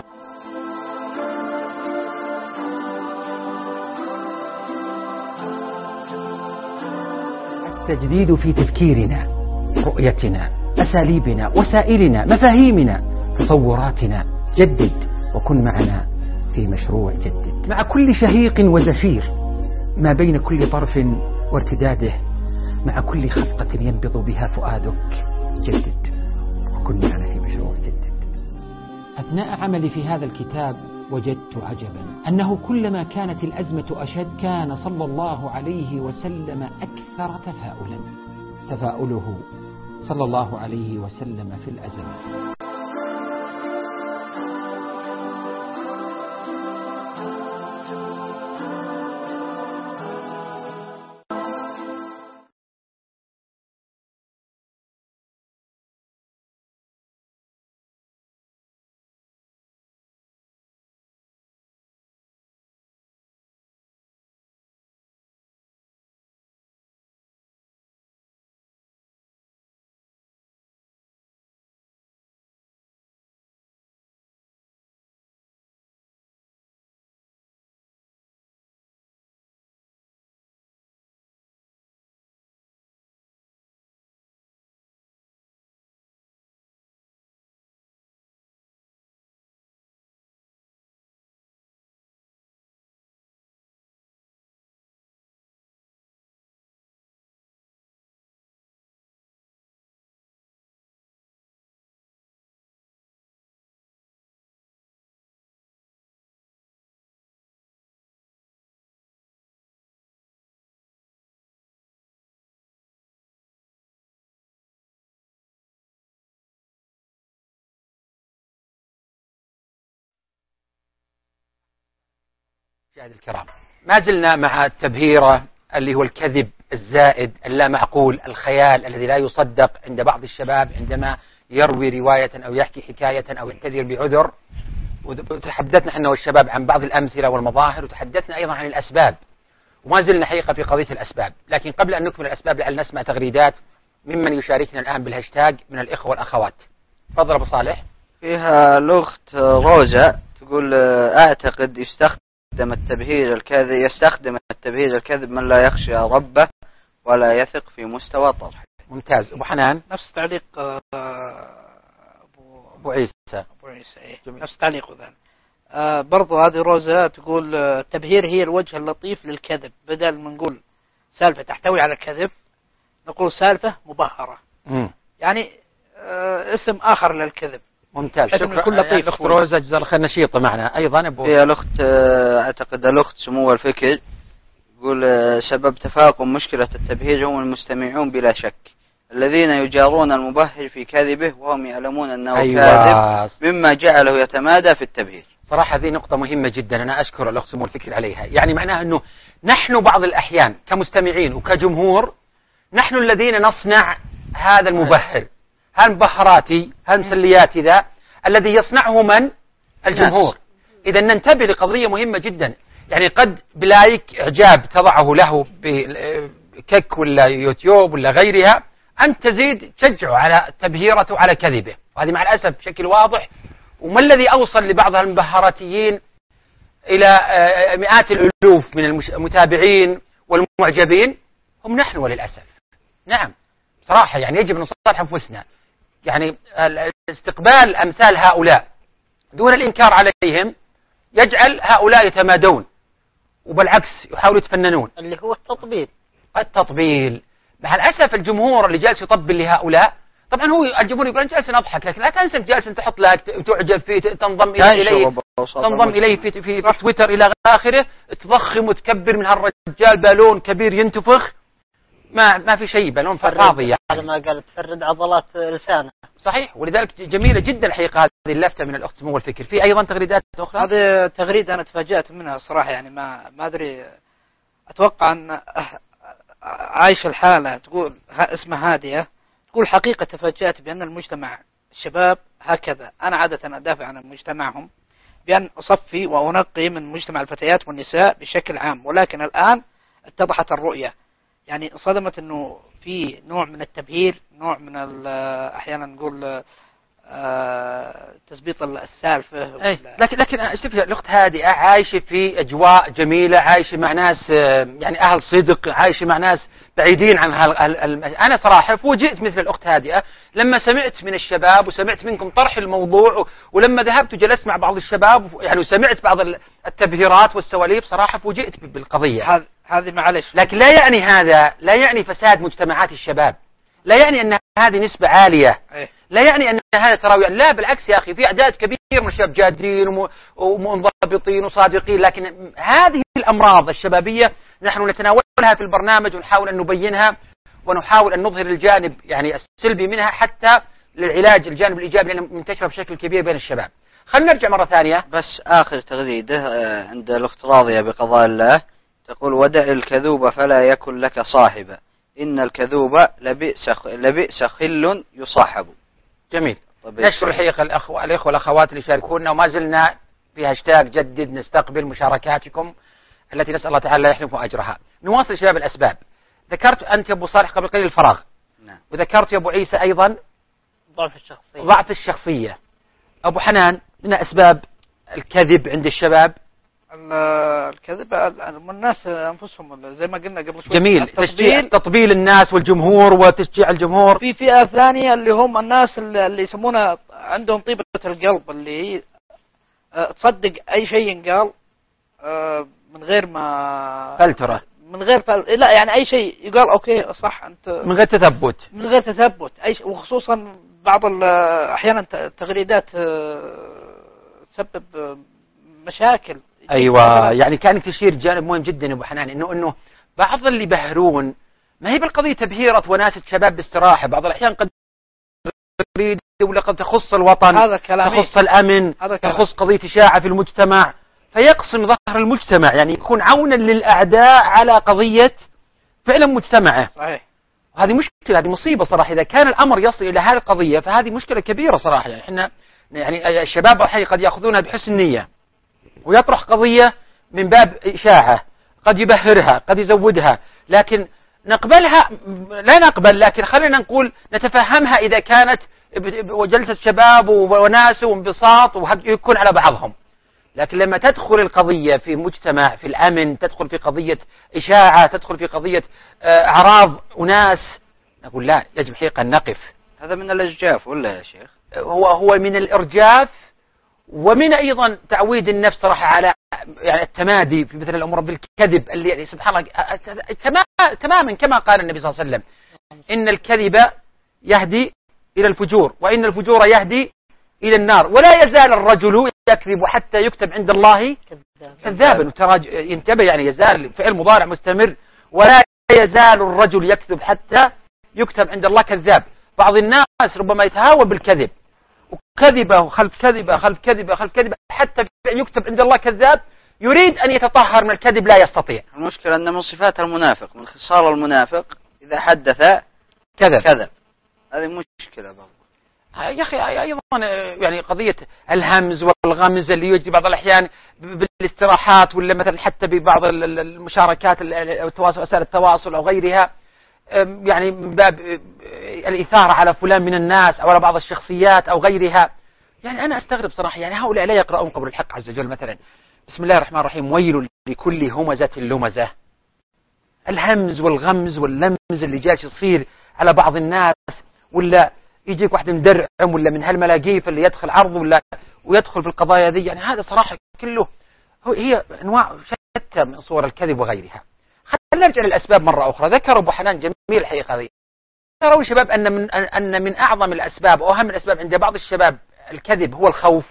Speaker 3: التجديد في تفكيرنا، رؤيتنا، أساليبنا، وسائلنا، مفاهيمنا، تصوراتنا. جدد وكن معنا في مشروع جدد، مع كل شهيق وزفير، ما بين كل طرف وارتداده، مع كل خفقة ينبض بها فؤادك. جدد وكن معنا في مشروع جدد. أثناء عملي في هذا الكتاب وجدت عجبا أنه كلما كانت الأزمة أشد كان صلى الله عليه وسلم أكثر تفاؤلا. تفاؤله صلى الله عليه وسلم في الأزمة. مشاهدي الكرام، ما زلنا مع التبهيرة اللي هو الكذب الزائد اللا معقول، الخيال الذي لا يصدق عند بعض الشباب عندما يروي رواية أو يحكي حكاية أو يعتذر بعذر. وتحدثنا احنا والشباب عن بعض الأمثلة والمظاهر، وتحدثنا أيضا عن الأسباب، وما زلنا حقيقة في قضية الأسباب. لكن قبل أن نكمل الأسباب لعل نسمع تغريدات ممن يشاركنا الآن بالهاشتاج من الإخوة والأخوات. تفضل أبو صالح.
Speaker 2: فيها الأخت روزا تقول أعتقد يستخدم التبهير الكاذب يستخدم التبهير الكذب من لا يخشى ربه ولا يثق في مستوى طرحه.
Speaker 3: ممتاز. أبو حنان.
Speaker 1: نفس تعليق أبو
Speaker 3: أبو عيسى.
Speaker 1: أبو عيسى إيه. نفس تعليق ذا. آه برضو هذه روزا تقول التبهير هي الوجه اللطيف للكذب، بدل ما نقول سالفة تحتوي على الكذب نقول سالفة مبهرة.
Speaker 3: م.
Speaker 1: يعني آه اسم آخر للكذب.
Speaker 3: ممتاز.
Speaker 1: شكرا. كل لطيف.
Speaker 3: الأخت روزا جزاها الله خير نشيطة معنا أيضا. أبو
Speaker 2: هي الأخت أعتقد الأخت سمو الفكر يقول سبب تفاقم مشكلة التبهير هم المستمعون بلا شك الذين يجارون المبهر في كذبه وهم يعلمون أنه
Speaker 3: أيوة.
Speaker 2: كاذب مما جعله يتمادى في التبهير.
Speaker 3: صراحة هذه نقطة مهمة جدا، أنا أشكر الأخ سمو الفكر عليها. يعني معناها أنه نحن بعض الأحيان كمستمعين وكجمهور نحن الذين نصنع هذا المبهر، هالمبهراتي هالمسلياتي ذا الذي يصنعه من؟ الجمهور. إذا ننتبه لقضية مهمة جدا. يعني قد بلايك إعجاب تضعه له بكك ولا يوتيوب ولا غيرها، أن تزيد تشجعه على تبهيرته على كذبه، وهذه مع الأسف بشكل واضح. وما الذي أوصل لبعض المبهراتيين إلى مئات الألوف من المتابعين والمعجبين؟ هم نحن وللأسف. نعم صراحة يعني يجب أن نصالح أنفسنا. يعني استقبال أمثال هؤلاء دون الإنكار عليهم يجعل هؤلاء يتمادون، وبالعكس يحاولوا يتفننون،
Speaker 4: اللي هو التطبيل.
Speaker 3: التطبيل مع الأسف. الجمهور اللي جالس يطبل لهؤلاء، طبعا هو الجمهور يقول أنا جالس أضحك، لكن لا تنسى جالس تحط لايك وتعجب فيه، تنضم إليه تنضم إليه في, في, في تويتر إلى آخره، تضخم وتكبر من هالرجال بالون كبير ينتفخ، ما ما في شيء، بالون فراضي يعني.
Speaker 4: هذا ما قال تفرد عضلات لسانه.
Speaker 3: صحيح. ولذلك جميلة جدا الحقيقة هذه اللفتة من الأخت سمو الفكر. في أيضا تغريدات أخرى؟
Speaker 1: هذه تغريدة أنا تفاجأت منها صراحة، يعني ما ما أدري، أتوقع أن عايشة الحالة تقول اسمها هادية، تقول حقيقة تفاجأت بأن المجتمع الشباب هكذا. أنا عادة أدافع عن مجتمعهم بأن أصفي وأنقي من مجتمع الفتيات والنساء بشكل عام، ولكن الآن اتضحت الرؤية. يعني صدمت أنه في نوع من التبهير، نوع من أحيانا نقول تثبيط السالفة.
Speaker 3: أي. لكن لكن شوف الأخت هادئة عايشة في أجواء جميلة، عايشة مع ناس يعني أهل صدق، عايشة مع ناس بعيدين عن هال... أنا صراحة فوجئت مثل الأخت هادئة لما سمعت من الشباب وسمعت منكم طرح الموضوع، ولما ذهبت وجلست مع بعض الشباب يعني وسمعت بعض التبهيرات والسواليف، صراحة فوجئت بالقضية
Speaker 1: هذه. معلش،
Speaker 3: لكن لا يعني هذا لا يعني فساد مجتمعات الشباب، لا يعني أن هذه نسبة عالية، لا يعني أن هذا تراوي، لا بالعكس يا أخي، في أعداد كبير من الشباب جادين ومنضبطين وصادقين. لكن هذه الأمراض الشبابية نحن نتناولها في البرنامج ونحاول أن نبينها ونحاول أن نظهر الجانب يعني السلبي منها حتى للعلاج الجانب الإيجابي، لأنه منتشرة بشكل كبير بين الشباب. خلينا نرجع مرة ثانية.
Speaker 2: بس آخر تغريدة عند الأخت راضية بقضاء الله، تقول ودع الكذوب فلا يكن لك صاحبا، إن الكذوب لبئس لبئس خل يصاحب.
Speaker 3: جميل. نشكر الحقيقة الأخوة الأخوة والأخوات اللي شاركونا، وما زلنا في هاشتاج جدد، نستقبل مشاركاتكم التي نسأل الله تعالى لا يحرمكم أجرها. نواصل شباب الأسباب. ذكرت أنت يا أبو صالح قبل قليل الفراغ.
Speaker 2: نعم.
Speaker 3: وذكرت يا أبو عيسى أيضا
Speaker 4: ضعف الشخصية.
Speaker 3: ضعف الشخصية. أبو حنان، من أسباب الكذب عند الشباب؟
Speaker 1: الكذب الناس أنفسهم زي ما قلنا قبل شوي.
Speaker 3: جميل. تشجيع تطبيل الناس والجمهور وتشجيع الجمهور.
Speaker 1: في فئة ثانية اللي هم الناس اللي يسمونها عندهم طيبة القلب، اللي تصدق أي شيء ينقال من غير ما
Speaker 3: فلترة،
Speaker 1: من غير فل... لا يعني أي شيء يقال أوكي صح أنت،
Speaker 3: من غير تثبت،
Speaker 1: من غير تثبت أي شيء. وخصوصا بعض أحيانا التغريدات تسبب مشاكل.
Speaker 3: أيوة، يعني كانت تشير جانب مهم جدا يا أبو حنان، إنه إنه بعض اللي يبهرون ما هي بالقضية تبهيرة وناسة شباب باستراحة، بعض الأحيان قد تريد ولا قد تخص الوطن،
Speaker 1: هذا كلامي.
Speaker 3: تخص الأمن، تخص قضية إشاعة في المجتمع، فيقسم ظهر المجتمع، يعني يكون عونا للأعداء على قضية فعلا مجتمعه.
Speaker 1: صحيح.
Speaker 3: وهذه مشكلة، هذه مصيبة صراحة. إذا كان الأمر يصل إلى هذه القضية فهذه مشكلة كبيرة صراحة. يعني إحنا يعني الشباب الحقيقة قد يأخذونها بحسن نية ويطرح قضية من باب إشاعة، قد يبهرها قد يزودها، لكن نقبلها لا نقبل، لكن خلينا نقول نتفهمها إذا كانت جلسة شباب وناس وانبساط ويكون على بعضهم. لكن لما تدخل القضية في مجتمع في الأمن، تدخل في قضية إشاعة، تدخل في قضية أعراض وناس، نقول لا، يجب حقيقة أن نقف.
Speaker 2: هذا من الإرجاف ولا يا شيخ؟
Speaker 3: هو هو من الإرجاف، ومن أيضا تعويد النفس صراحة على يعني التمادي في مثل الأمور بالكذب اللي يعني سبحان الله تماما كما قال النبي صلى الله عليه وسلم: إن الكذب يهدي إلى الفجور، وإن الفجور يهدي إلى النار، ولا يزال الرجل يكذب حتى يكتب عند الله كذابا. ينتبه، يعني يزال فعل مضارع مستمر، ولا يزال الرجل يكذب حتى يكتب عند الله كذاب. بعض الناس ربما يتهاون بالكذب وكذبة خلف كذبة خلف كذبة خلف كذبة، حتى يكتب عند الله كذاب، يريد أن يتطهر من الكذب لا يستطيع.
Speaker 2: المشكلة أن من صفات المنافق، من خصال المنافق إذا حدث
Speaker 3: كذب
Speaker 2: كذب. هذه مشكلة برضه
Speaker 3: يا أخي. أيضا يعني قضية الهمز والغمز اللي يجري بعض الأحيان بالاستراحات، ولا مثلا حتى ببعض المشاركات التواصل، وسائل التواصل أو غيرها، يعني من باب الإثارة على فلان من الناس أو على بعض الشخصيات أو غيرها. يعني أنا أستغرب صراحة، يعني هؤلاء لا يقرؤون قول الحق عز وجل مثلا بسم الله الرحمن الرحيم ويل لكل همزة لمزة. الهمز والغمز واللمز اللي جالس يصير على بعض الناس، ولا يجيك واحد مدرعم ولا من هالملاقيف اللي يدخل عرض ولا ويدخل في القضايا ذي، يعني هذا صراحة كله هي أنواع شتى من صور الكذب وغيرها. خلينا نرجع للأسباب مرة أخرى. ذكر أبو حنان جميل الحقيقة هذه. تروا شباب أن من أن من أعظم الأسباب وأهم الأسباب عند بعض الشباب الكذب هو الخوف.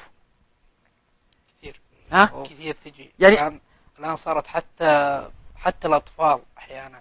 Speaker 1: كثير
Speaker 3: ها
Speaker 1: كثير تجي
Speaker 3: يعني
Speaker 1: الآن الآن صارت حتى حتى الأطفال أحيانا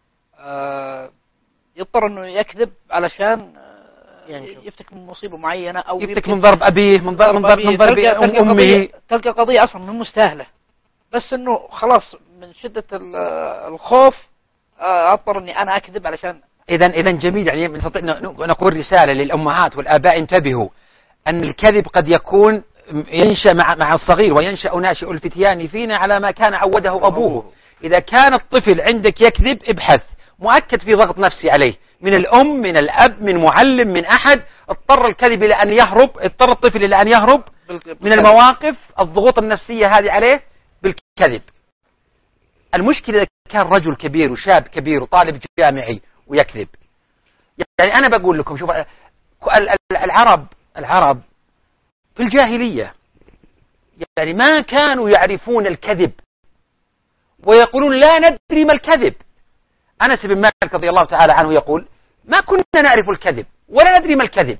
Speaker 1: آه يضطر إنه يكذب علشان يعني يفتك من مصيبة معينة أو
Speaker 3: يفتك من ضرب أبيه، من ضرب من ضرب من ضرب أمه.
Speaker 1: تلقى قضية أصلا مو مستاهلة، بس إنه خلاص من شدة الخوف أضطر إني أنا أكذب علشان. إذا
Speaker 3: إذا جميل، يعني نستطيع نقول رسالة للأمهات والآباء انتبهوا أن الكذب قد يكون ينشأ مع مع الصغير، وينشأ ناشئ الفتيان فينا على ما كان عوده أبوه. إذا كان الطفل عندك يكذب ابحث، مؤكد في ضغط نفسي عليه من الأم من الأب من معلم من أحد. اضطر الكذب إلى أن يهرب، اضطر الطفل إلى أن يهرب من المواقف الضغوط النفسية هذه عليه بالكذب. المشكلة إذا كان رجل كبير وشاب كبير وطالب جامعي ويكذب. يعني أنا بقول لكم شوف، العرب العرب في الجاهلية يعني ما كانوا يعرفون الكذب ويقولون لا ندري ما الكذب. أنس بن مالك رضي الله تعالى عنه يقول ما كنا نعرف الكذب ولا ندري ما الكذب.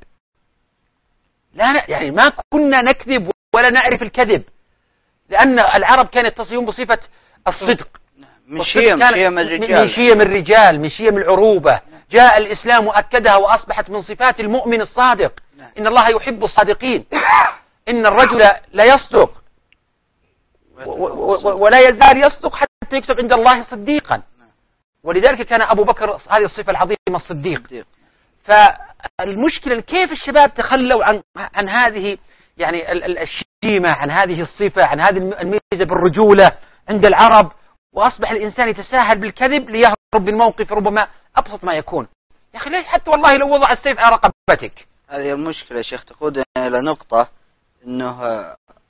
Speaker 3: لا يعني ما كنا نكذب ولا نعرف الكذب، لأن العرب كانت يتصفون بصفة الصدق،
Speaker 2: من شيم
Speaker 3: من شيم الرجال، من شيم العروبة. جاء الإسلام وأكدها وأصبحت من صفات المؤمن الصادق. إن الله يحب الصادقين. إن الرجل لا يصدق ولا يزال يصدق حتى يكتب عند الله صديقا. ولذلك كان أبو بكر هذه الصفة العظيمة الصديق. فالمشكلة كيف الشباب تخلوا عن عن هذه يعني الشيمة، عن هذه الصفة، عن هذه الميزة بالرجولة عند العرب، وأصبح الإنسان يتساهل بالكذب ليهرب من موقف ربما أبسط ما يكون. يا أخي ليش حتى والله لو وضع السيف على رقبتك.
Speaker 2: هذه المشكلة يا شيخ، تقودنا إلى نقطة إنه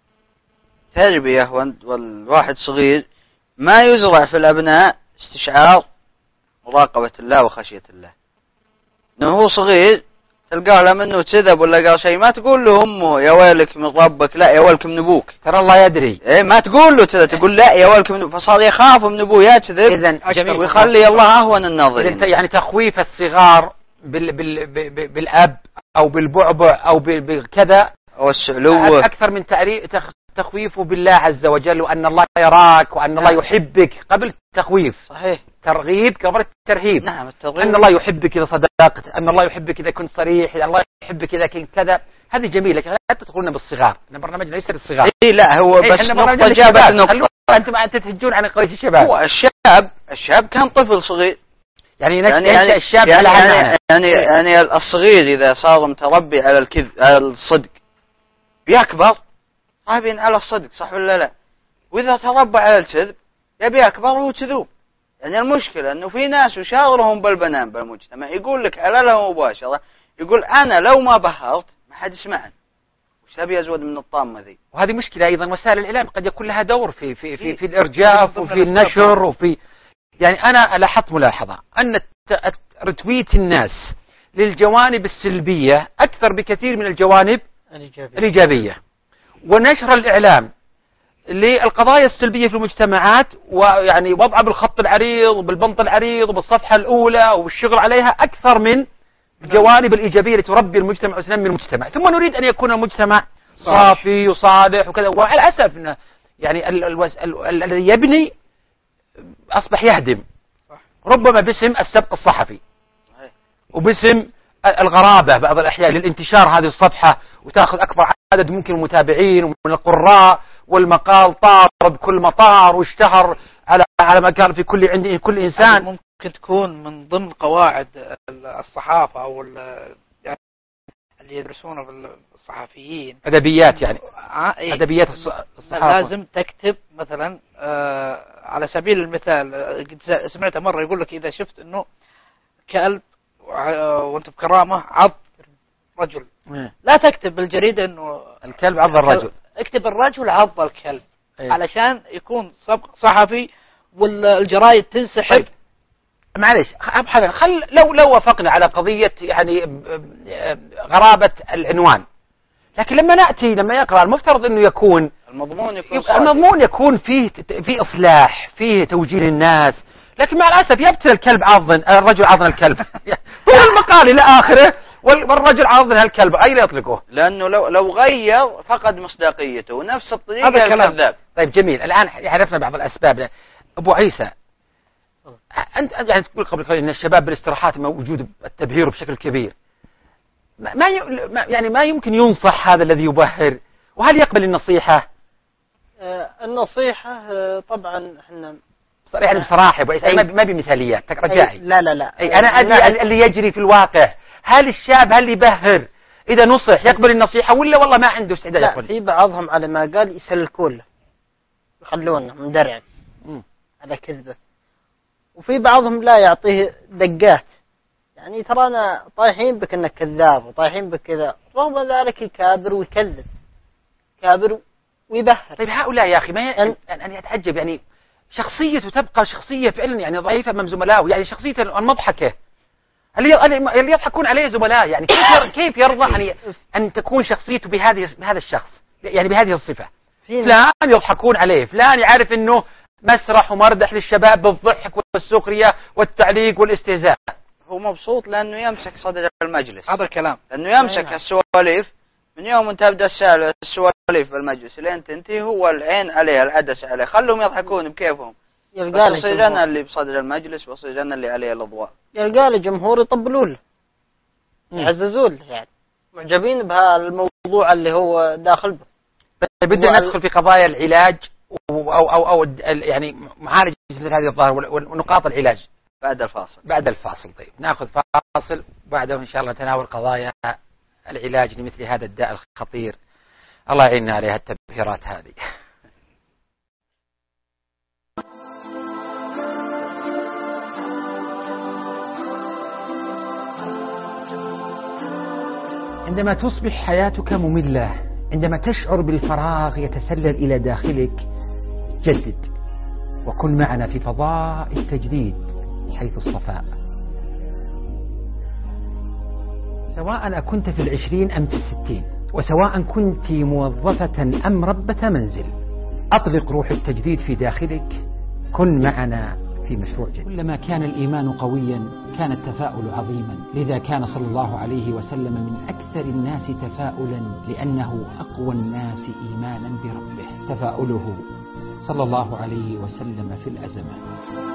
Speaker 2: تربية والواحد صغير ما يزرع في الأبناء استشعار مراقبة الله وخشية الله. إنه هو صغير تلقاه لما إنه كذب ولا قال شيء ما تقول له أمه يا ويلك من ربك، لا يا ويلك من أبوك،
Speaker 3: ترى الله يدري.
Speaker 2: إيه ما تقول له كذا، تقول لا يا ويلك من أبوك، فصار يخاف من أبوه يكذب.
Speaker 3: إذن
Speaker 2: ويخلي الله أهون الناظرين.
Speaker 3: يعني تخويف الصغار بال بال بالأب أو بالبعبع أو بكذا
Speaker 2: أو السعلوة
Speaker 3: أكثر من تعريف تخويفه بالله عز وجل، وأن الله يراك وأن الله يحبك قبل التخويف.
Speaker 2: صحيح.
Speaker 3: ترغيب قبل الترهيب.
Speaker 2: نعم الترغيب.
Speaker 3: أن الله يحبك إذا صدقت، أن الله يحبك إذا كنت صريح، أن الله يحبك إذا كنت كذا. هذه جميلة، لا تدخلون بالصغار. أنا برنامجنا ليس للصغار.
Speaker 2: إيه لا هو بس نقطة جابت نقطة.
Speaker 3: أنتم أنت تهجون عن قضية الشباب.
Speaker 2: هو الشاب الشاب كان طفل صغير.
Speaker 3: يعني يعني, يعني الشاب
Speaker 2: يعني
Speaker 3: على
Speaker 2: يعني, يعني يعني الصغير إذا صار متربي على الكذب على الصدق بيكبر صعبين على الصدق، صح ولا لا؟ وإذا تربى على الكذب يبي أكبر وهو كذوب. يعني المشكلة إنه في ناس يشاورهم بالبنان بالمجتمع يقول لك على له مباشرة، يقول أنا لو ما بهرت ما حد يسمعني، وش أبي أزود من الطامة ذي.
Speaker 3: وهذه مشكلة أيضا. وسائل الإعلام قد يكون لها دور في في في, في الإرجاف وفي النشر وفي يعني. أنا لاحظت ملاحظة أن رتويت الناس للجوانب السلبية أكثر بكثير من الجوانب الإيجابية، ونشر الإعلام للقضايا السلبية في المجتمعات ويعني وضعها بالخط العريض وبالبنط العريض وبالصفحة الأولى والشغل عليها أكثر من الجوانب الإيجابية لتربي المجتمع وتنمي المجتمع. ثم نريد أن يكون المجتمع صافي وصالح وكذا، وعلى الأسف إنه يعني الذي يبني أصبح يهدم، ربما باسم السبق الصحفي وباسم الغرابة بعض الأحيان للانتشار هذه الصفحة وتاخذ أكبر عدد ممكن من المتابعين ومن القراء، والمقال طار بكل مطار واشتهر على على ما كان في كل عند كل إنسان.
Speaker 1: ممكن تكون من ضمن قواعد الصحافة أو يعني اللي يدرسونه في الصحفيين،
Speaker 3: أدبيات يعني
Speaker 1: آه إيه؟
Speaker 3: أدبيات الصحافة.
Speaker 1: لازم تكتب مثلا آه على سبيل المثال، سمعت مرة يقول لك إذا شفت إنه كلب وأنت بكرامة عض رجل،
Speaker 3: إيه؟
Speaker 1: لا تكتب بالجريدة إنه
Speaker 3: الكلب عض الرجل،
Speaker 1: اكتب الرجل عض الكلب.
Speaker 3: إيه؟
Speaker 1: علشان يكون سبق صحفي والجرايد تنسحب.
Speaker 3: طيب. معلش أبحث، خل لو لو وافقنا على قضية يعني غرابة العنوان، لكن لما نأتي لما يقرأ المفترض أنه يكون
Speaker 2: المضمون يكون
Speaker 3: المضمون يكون فيه فيه إصلاح، فيه توجيه الناس، لكن مع الأسف يبتل الكلب عضا الرجل عضا الكلب هو المقال إلى آخره، والرجل عضا الكلب أين يطلقه؟
Speaker 2: لأنه لو لو غير فقد مصداقيته، ونفس الطريقة
Speaker 3: هذا الكلام.
Speaker 2: الكذاب.
Speaker 3: طيب جميل، الآن عرفنا بعض الأسباب. أبو عيسى، أنت يعني تقول قبل قليل أن الشباب بالاستراحات موجود التبهير بشكل كبير، ما يعني ما يمكن ينصح هذا الذي يبهر، وهل يقبل النصيحة؟
Speaker 4: آه النصيحة آه طبعا احنا
Speaker 3: يعني بصراحة أبو عيسى ما بمثاليات رجائي.
Speaker 4: لا لا لا
Speaker 3: أي أنا أدري اللي يجري في الواقع، هل الشاب هل يبهر إذا نصح يقبل النصيحة ولا والله ما عنده استعداد يقبل؟
Speaker 4: لا، في بعضهم على ما قال يسلكون له يخلونه مدرع على كذبه، وفي بعضهم لا يعطيه دقات، يعني ترانا طايحين بك انك كذاب وطايحين بك كذا، رغم ذلك يكابر ويكذب، كابر ويبهر.
Speaker 3: طيب هؤلاء يا اخي ما ي... أن... أن يتعجب، يعني شخصيته تبقى شخصية فعلا يعني ضعيفة امام زملائه، يعني شخصيته المضحكة اللي اللي يضحكون عليه زملائه، يعني كيف كيف يرضى ان ان تكون شخصيته بهذه بهذا الشخص، يعني بهذه الصفة؟ فلان يضحكون عليه، فلان يعرف انه مسرح ومردح للشباب بالضحك والسخرية والتعليق والاستهزاء،
Speaker 2: هو مبسوط لأنه يمسك صدر المجلس.
Speaker 3: هذا الكلام،
Speaker 2: لأنه يمسك السواليف من يوم أنت تبدأ السواليف بالمجلس لين تنتهي، هو العين عليه العدس عليه، خلهم يضحكون بكيفهم. يصير أنا اللي بصدر المجلس ويصير أنا اللي عليه الأضواء.
Speaker 4: يلقى له جمهور يطبلون له يعززون له، يعني معجبين بهالموضوع اللي هو داخل به.
Speaker 3: بدنا ندخل في قضايا العلاج أو أو أو يعني معالجة مثل هذه الظاهرة ونقاط العلاج
Speaker 2: بعد الفاصل.
Speaker 3: بعد الفاصل طيب ناخذ فاصل، وبعده إن شاء الله نتناول قضايا العلاج لمثل هذا الداء الخطير، الله يعيننا عليها التبهيرات هذه. عندما تصبح حياتك مملة، عندما تشعر بالفراغ يتسلل إلى داخلك، جدد وكن معنا في فضاء التجديد حيث الصفاء. سواء أكنت في العشرين أم في الستين، وسواء كنت موظفة أم ربة منزل، أطلق روح التجديد في داخلك، كن معنا في مشروع جديد. كلما كان الإيمان قويا كان التفاؤل عظيما، لذا كان صلى الله عليه وسلم من أكثر الناس تفاؤلا، لأنه أقوى الناس إيمانا بربه. تفاؤله صلى الله عليه وسلم في الأزمات.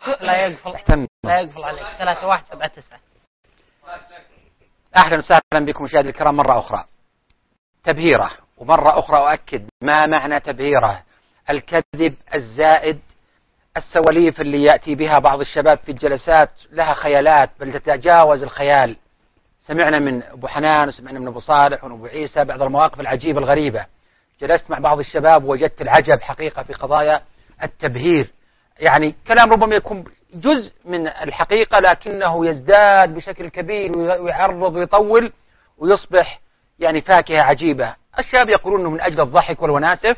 Speaker 4: لا يقفل
Speaker 3: احتمل.
Speaker 4: لا يقفل عليك. ثلاثة واحد سبعة تسعة.
Speaker 3: أهلا وسهلا بكم مشاهدي الكرام مرة أخرى. تبهيرة، ومرة أخرى أؤكد ما معنى تبهيرة. الكذب الزائد، السواليف اللي يأتي بها بعض الشباب في الجلسات لها خيالات بل تتجاوز الخيال. سمعنا من أبو حنان وسمعنا من أبو صالح وأبو عيسى بعض المواقف العجيبة الغريبة. جلست مع بعض الشباب ووجدت العجب حقيقة في قضايا التبهير. يعني كلام ربما يكون جزء من الحقيقة لكنه يزداد بشكل كبير ويعرض ويطول ويصبح يعني فاكهة عجيبة. الشباب يقولون أنه من أجل الضحك والوناسف،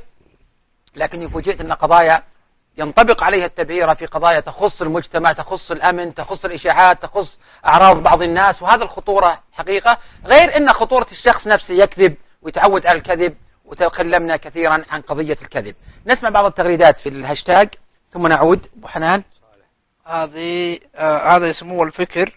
Speaker 3: لكن فوجئت أن قضايا ينطبق عليها التبهير في قضايا تخص المجتمع، تخص الأمن، تخص الإشاعات، تخص أعراض بعض الناس، وهذا الخطورة حقيقة. غير أن خطورة الشخص نفسه يكذب ويتعود على الكذب، وتكلمنا كثيرا عن قضية الكذب. نسمع بعض التغريدات في الهاشتاج ثم نعود. أبو حنان.
Speaker 1: هذه آه هذا يسموه الفكر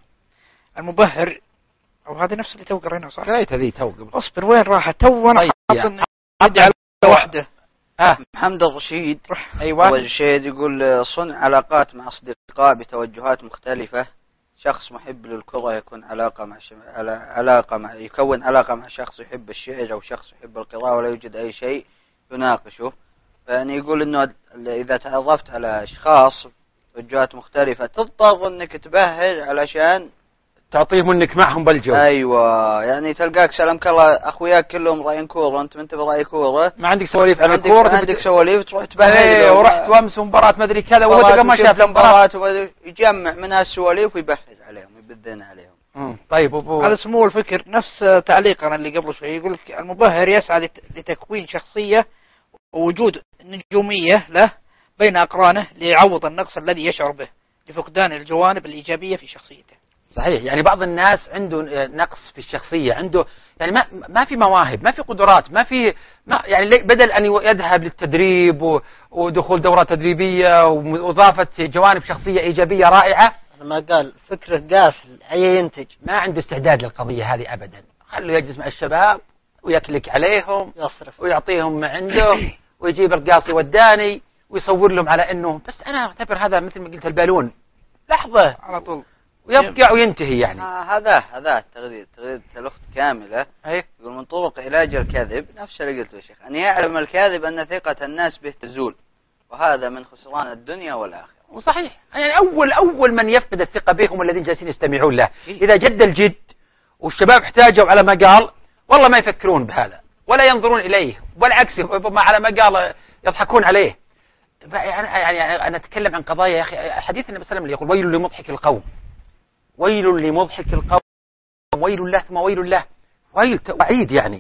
Speaker 1: المبهر، أو هذه نفس اللي تو قريناها صح؟
Speaker 3: قريت هذه تو.
Speaker 1: اصبر وين راحت تو أنا
Speaker 3: طيب
Speaker 1: حاطن يدي على واحدة.
Speaker 3: آه.
Speaker 2: محمد الرشيد
Speaker 3: أيوة.
Speaker 2: الرشيد يقول صنع علاقات مع أصدقاء بتوجهات مختلفة. شخص محب للكرة يكون علاقة مع شم... علاقة مع يكون علاقة مع شخص يحب الشعر أو شخص يحب القراءة ولا يوجد أي شيء يناقشه. يعني يقول إنه إذا تعرفت على أشخاص توجهات مختلفة تضطر إنك تبهر علشان
Speaker 3: تعطيهم إنك معهم بالجو.
Speaker 2: أيوة، يعني تلقاك سلامك الله أخوياك كلهم رأيين كورة وأنت منت برأي كورة،
Speaker 3: ما عندك سواليف على
Speaker 2: عندك
Speaker 3: الكورة،
Speaker 2: عندك سواليف تروح تبهر.
Speaker 3: ايه ورحت وامس مباراة ما ادري كذا وهو ما شاف
Speaker 2: المباراة، يجمع من هالسواليف ويبهر عليهم ويبدين عليهم.
Speaker 3: مم. طيب أبو
Speaker 1: هذا سموه الفكر. نفس تعليقنا اللي قبل شوي يقول لك المبهر يسعى لتكوين شخصية ووجود نجومية له بين أقرانه ليعوض النقص الذي يشعر به لفقدان الجوانب الإيجابية في شخصيته.
Speaker 3: صحيح. يعني بعض الناس عنده نقص في الشخصية، عنده يعني ما ما في مواهب، ما في قدرات، ما في ما يعني بدل أن يذهب للتدريب ودخول دورة تدريبية وإضافة جوانب شخصية إيجابية رائعة،
Speaker 4: ما قال فكره قافل أي ينتج،
Speaker 3: ما عنده استعداد للقضية هذه أبدا. خليه يجلس مع الشباب ويكلك عليهم
Speaker 4: يصرف
Speaker 3: ويعطيهم ما عنده ويجيب القاصي والداني ويصور لهم على أنه بس. أنا أعتبر هذا مثل ما قلت البالون، لحظة
Speaker 1: على طول
Speaker 3: ويبقى وينتهي. يعني
Speaker 2: آه هذا هذا تغذية تغذية الأخت كاملة.
Speaker 3: أيه؟
Speaker 2: يقول من طرق علاج الكذب نفس اللي قلته يا شيخ أن يعلم الكاذب أن ثقة الناس به تزول، وهذا من خسران الدنيا والآخرة.
Speaker 3: وصحيح. يعني أول أول من يفقد الثقة بهم الذين جالسين يستمعون له. إذا جد الجد والشباب احتاجوا على ما قال والله ما يفكرون بهذا ولا ينظرون إليه، والعكس ربما على ما قال يضحكون عليه. يعني, يعني أنا أتكلم عن قضايا يا أخي. حديث النبي صلى الله عليه وسلم يقول ويل لمضحك القوم، ويل لمضحك القوم، ويل له ثم ويل له، ويل وعيد. يعني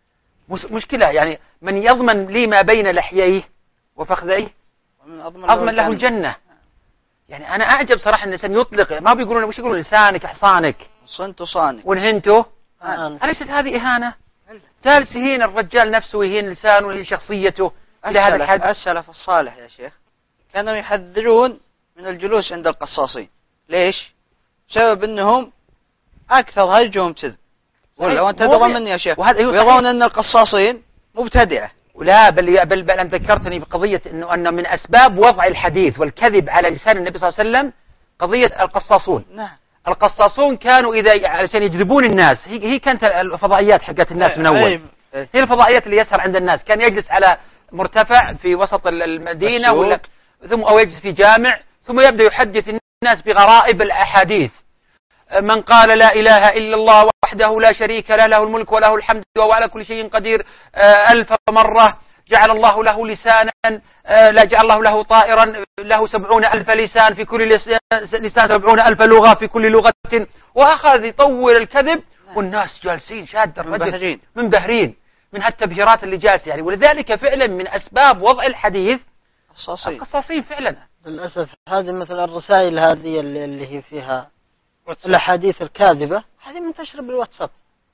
Speaker 3: مشكلة. يعني من يضمن لي ما بين لحييه وفخذيه أضمن له الجنة. يعني أنا أعجب صراحة أن الإنسان يطلق، ما بيقولون وش يقولون لسانك حصانك
Speaker 2: صنت صانك
Speaker 3: ونهنته.
Speaker 2: آه.
Speaker 3: أليست هذه إهانة؟ جالس يهين الرجال نفسه ويهين لسانه ويهين شخصيته إلى هذا الحد.
Speaker 2: السلف الصالح يا شيخ كانوا يحذرون من الجلوس عند القصاصين. ليش؟ بسبب أنهم أكثر هرجهم كذب. ولا وأنت تدرى مني يا شيخ ويرون أن القصاصين مبتدعة.
Speaker 3: ولا بل بل بل أن ذكرتني بقضية إنه أن من أسباب وضع الحديث والكذب على لسان النبي صلى الله عليه وسلم قضية القصاصون.
Speaker 2: نعم.
Speaker 3: القصاصون كانوا إذا علشان يجذبون الناس، هي هي كانت الفضائيات حقت الناس من أول. هي الفضائيات اللي يسهر عند الناس. كان يجلس على مرتفع في وسط المدينة ولا ثم أو يجلس في جامع ثم يبدأ يحدث الناس بغرائب الأحاديث. من قال لا إله إلا الله وحده لا شريك له له الملك وله الحمد وهو على كل شيء قدير ألف مرة جعل الله له لسانا لا جعل الله له طائرا له سبعون ألف لسان في كل لسان سبعون ألف لغة في كل لغة. وأخذ يطور الكذب والناس جالسين شاد الرجل منبهرين من هالتبهيرات اللي جالسة. يعني ولذلك فعلا من أسباب وضع الحديث
Speaker 2: القصاصين.
Speaker 3: القصاصين فعلا.
Speaker 4: للأسف هذه مثل الرسائل هذه اللي هي فيها الأحاديث الكاذبة هذه منتشرة بالواتساب،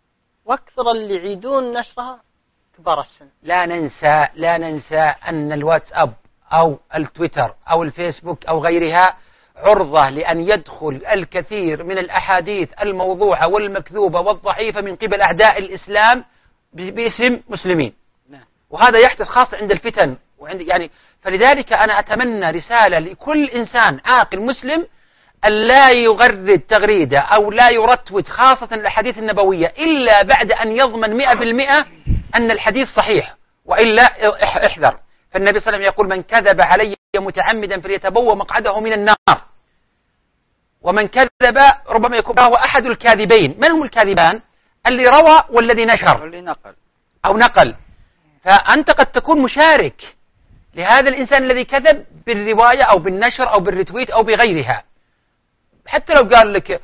Speaker 4: وأكثر اللي يعيدون نشرها كبار السن.
Speaker 3: لا ننسى لا ننسى أن الواتساب أو التويتر أو الفيسبوك أو غيرها عرضة لأن يدخل الكثير من الأحاديث الموضوعة والمكذوبة والضعيفة من قبل أعداء الإسلام باسم مسلمين. وهذا يحدث خاصة عند الفتن وعند يعني فلذلك أنا أتمنى رسالة لكل إنسان عاقل مسلم أن لا يغرد تغريدة أو لا يرتوت خاصة الأحاديث النبوية إلا بعد أن يضمن مئة بالمئة أن الحديث صحيح، وإلا احذر. فالنبي صلى الله عليه وسلم يقول: من كذب علي متعمدا فليتبوأ مقعده من النار. ومن كذب ربما يكون هو أحد الكاذبين. من هم الكاذبان؟ اللي روى والذي نشر
Speaker 2: واللي نقل
Speaker 3: أو نقل. فأنت قد تكون مشارك لهذا الإنسان الذي كذب بالرواية أو بالنشر أو بالرتويت أو بغيرها. حتى لو قال لك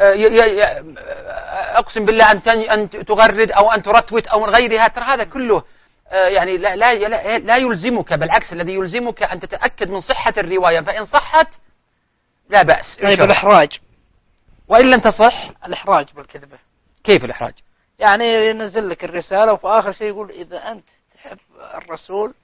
Speaker 3: أقسم بالله أن تغرد أو أن ترتوت أو غيرها، ترى هذا كله يعني لا, لا, لا يلزمك، بالعكس الذي يلزمك أن تتأكد من صحة الرواية، فإن صحت لا بأس.
Speaker 1: يعني بالإحراج،
Speaker 3: وإن لم تصح
Speaker 1: الإحراج بالكذبة.
Speaker 3: كيف الإحراج؟
Speaker 1: يعني ينزل لك الرسالة وفي آخر شيء يقول: إذا أنت تحب الرسول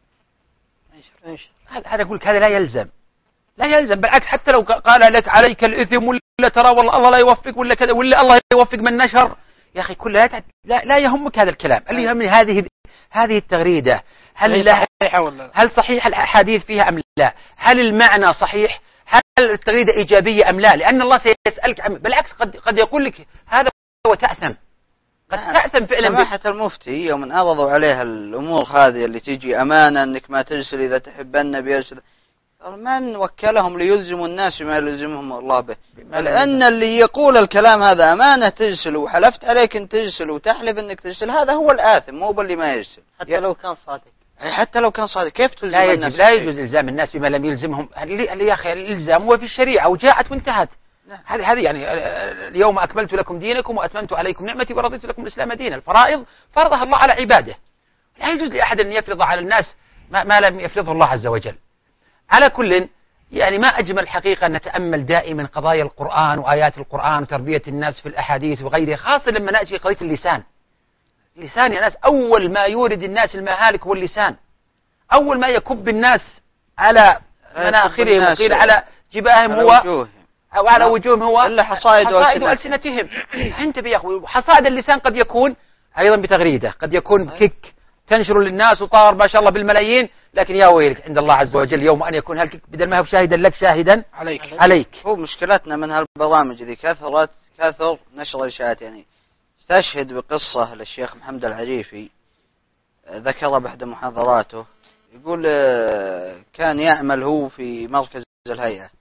Speaker 1: انشر انشر.
Speaker 3: هذا أقول هذا لا يلزم، لا يلزم. بالعكس حتى لو قال لك عليك الإثم ولا ترى والله الله لا يوفق ولا كذا ولا الله يوفق من نشر، يا أخي كل لا, لا يهمك هذا الكلام. اللي يهمني هذه هذه التغريدة، هل
Speaker 1: صحيحة ولا
Speaker 3: هل صحيح الأحاديث فيها أم لا؟ هل المعنى صحيح؟ هل التغريدة إيجابية أم لا؟ لأن الله سيسألك عن، بالعكس قد قد يقول لك هذا وتأثم، قد تأثم فعلا.
Speaker 2: سماحة المفتي يوم أن أرضوا عليها الأمور هذه اللي تيجي أمانة أنك ما ترسل إذا تحب النبي يرسل، من وكلهم ليلزموا الناس ما يلزمهم الله به؟ لأن اللي يقول الكلام هذا أمانة ترسل وحلفت عليك أن ترسل وتحلف أنك ترسل، هذا هو الآثم مو باللي ما يرسل.
Speaker 4: حتى لو كان صادق،
Speaker 2: حتى لو كان صادق كيف تلزم
Speaker 3: لا
Speaker 2: الناس؟
Speaker 3: لا يجوز إلزام الناس بما لم يلزمهم. اللي يا أخي الإلزام هو في الشريعة وجاءت وانتهت. هذه هذه يعني اليوم أكملت لكم دينكم وأتممت عليكم نعمتي ورضيت لكم الإسلام دينا. الفرائض فرضها الله على عباده، لا يجوز لأحد أن يفرض على الناس ما, ما لم يفرضه الله عز وجل. على كل يعني ما أجمل حقيقة أن نتأمل دائما قضايا القرآن وآيات القرآن وتربية الناس في الأحاديث وغيرها، خاصة لما نأتي قضية اللسان. اللسان يا ناس أول ما يورد الناس المهالك هو اللسان، أول ما يكب الناس على مناخرهم وقيل على جباههم هو أو على وجوههم هو
Speaker 2: إلا حصائد,
Speaker 3: حصائد ألسنتهم. انتبه يا أخوي، حصائد اللسان قد يكون أيضا بتغريدة، قد يكون كيك تنشر للناس وطار ما شاء الله بالملايين، لكن يا ويلك عند الله عز وجل يوم أن يكون هالكيك بدل ما هو شاهدا لك شاهدا
Speaker 1: عليك.
Speaker 3: عليك.
Speaker 2: هو مشكلتنا من هالبرامج ذي كثرت كثر نشر الإشاعات. يعني استشهد بقصة للشيخ محمد العريفي ذكر بإحدى محاضراته، يقول كان يعمل هو في مركز الهيئة،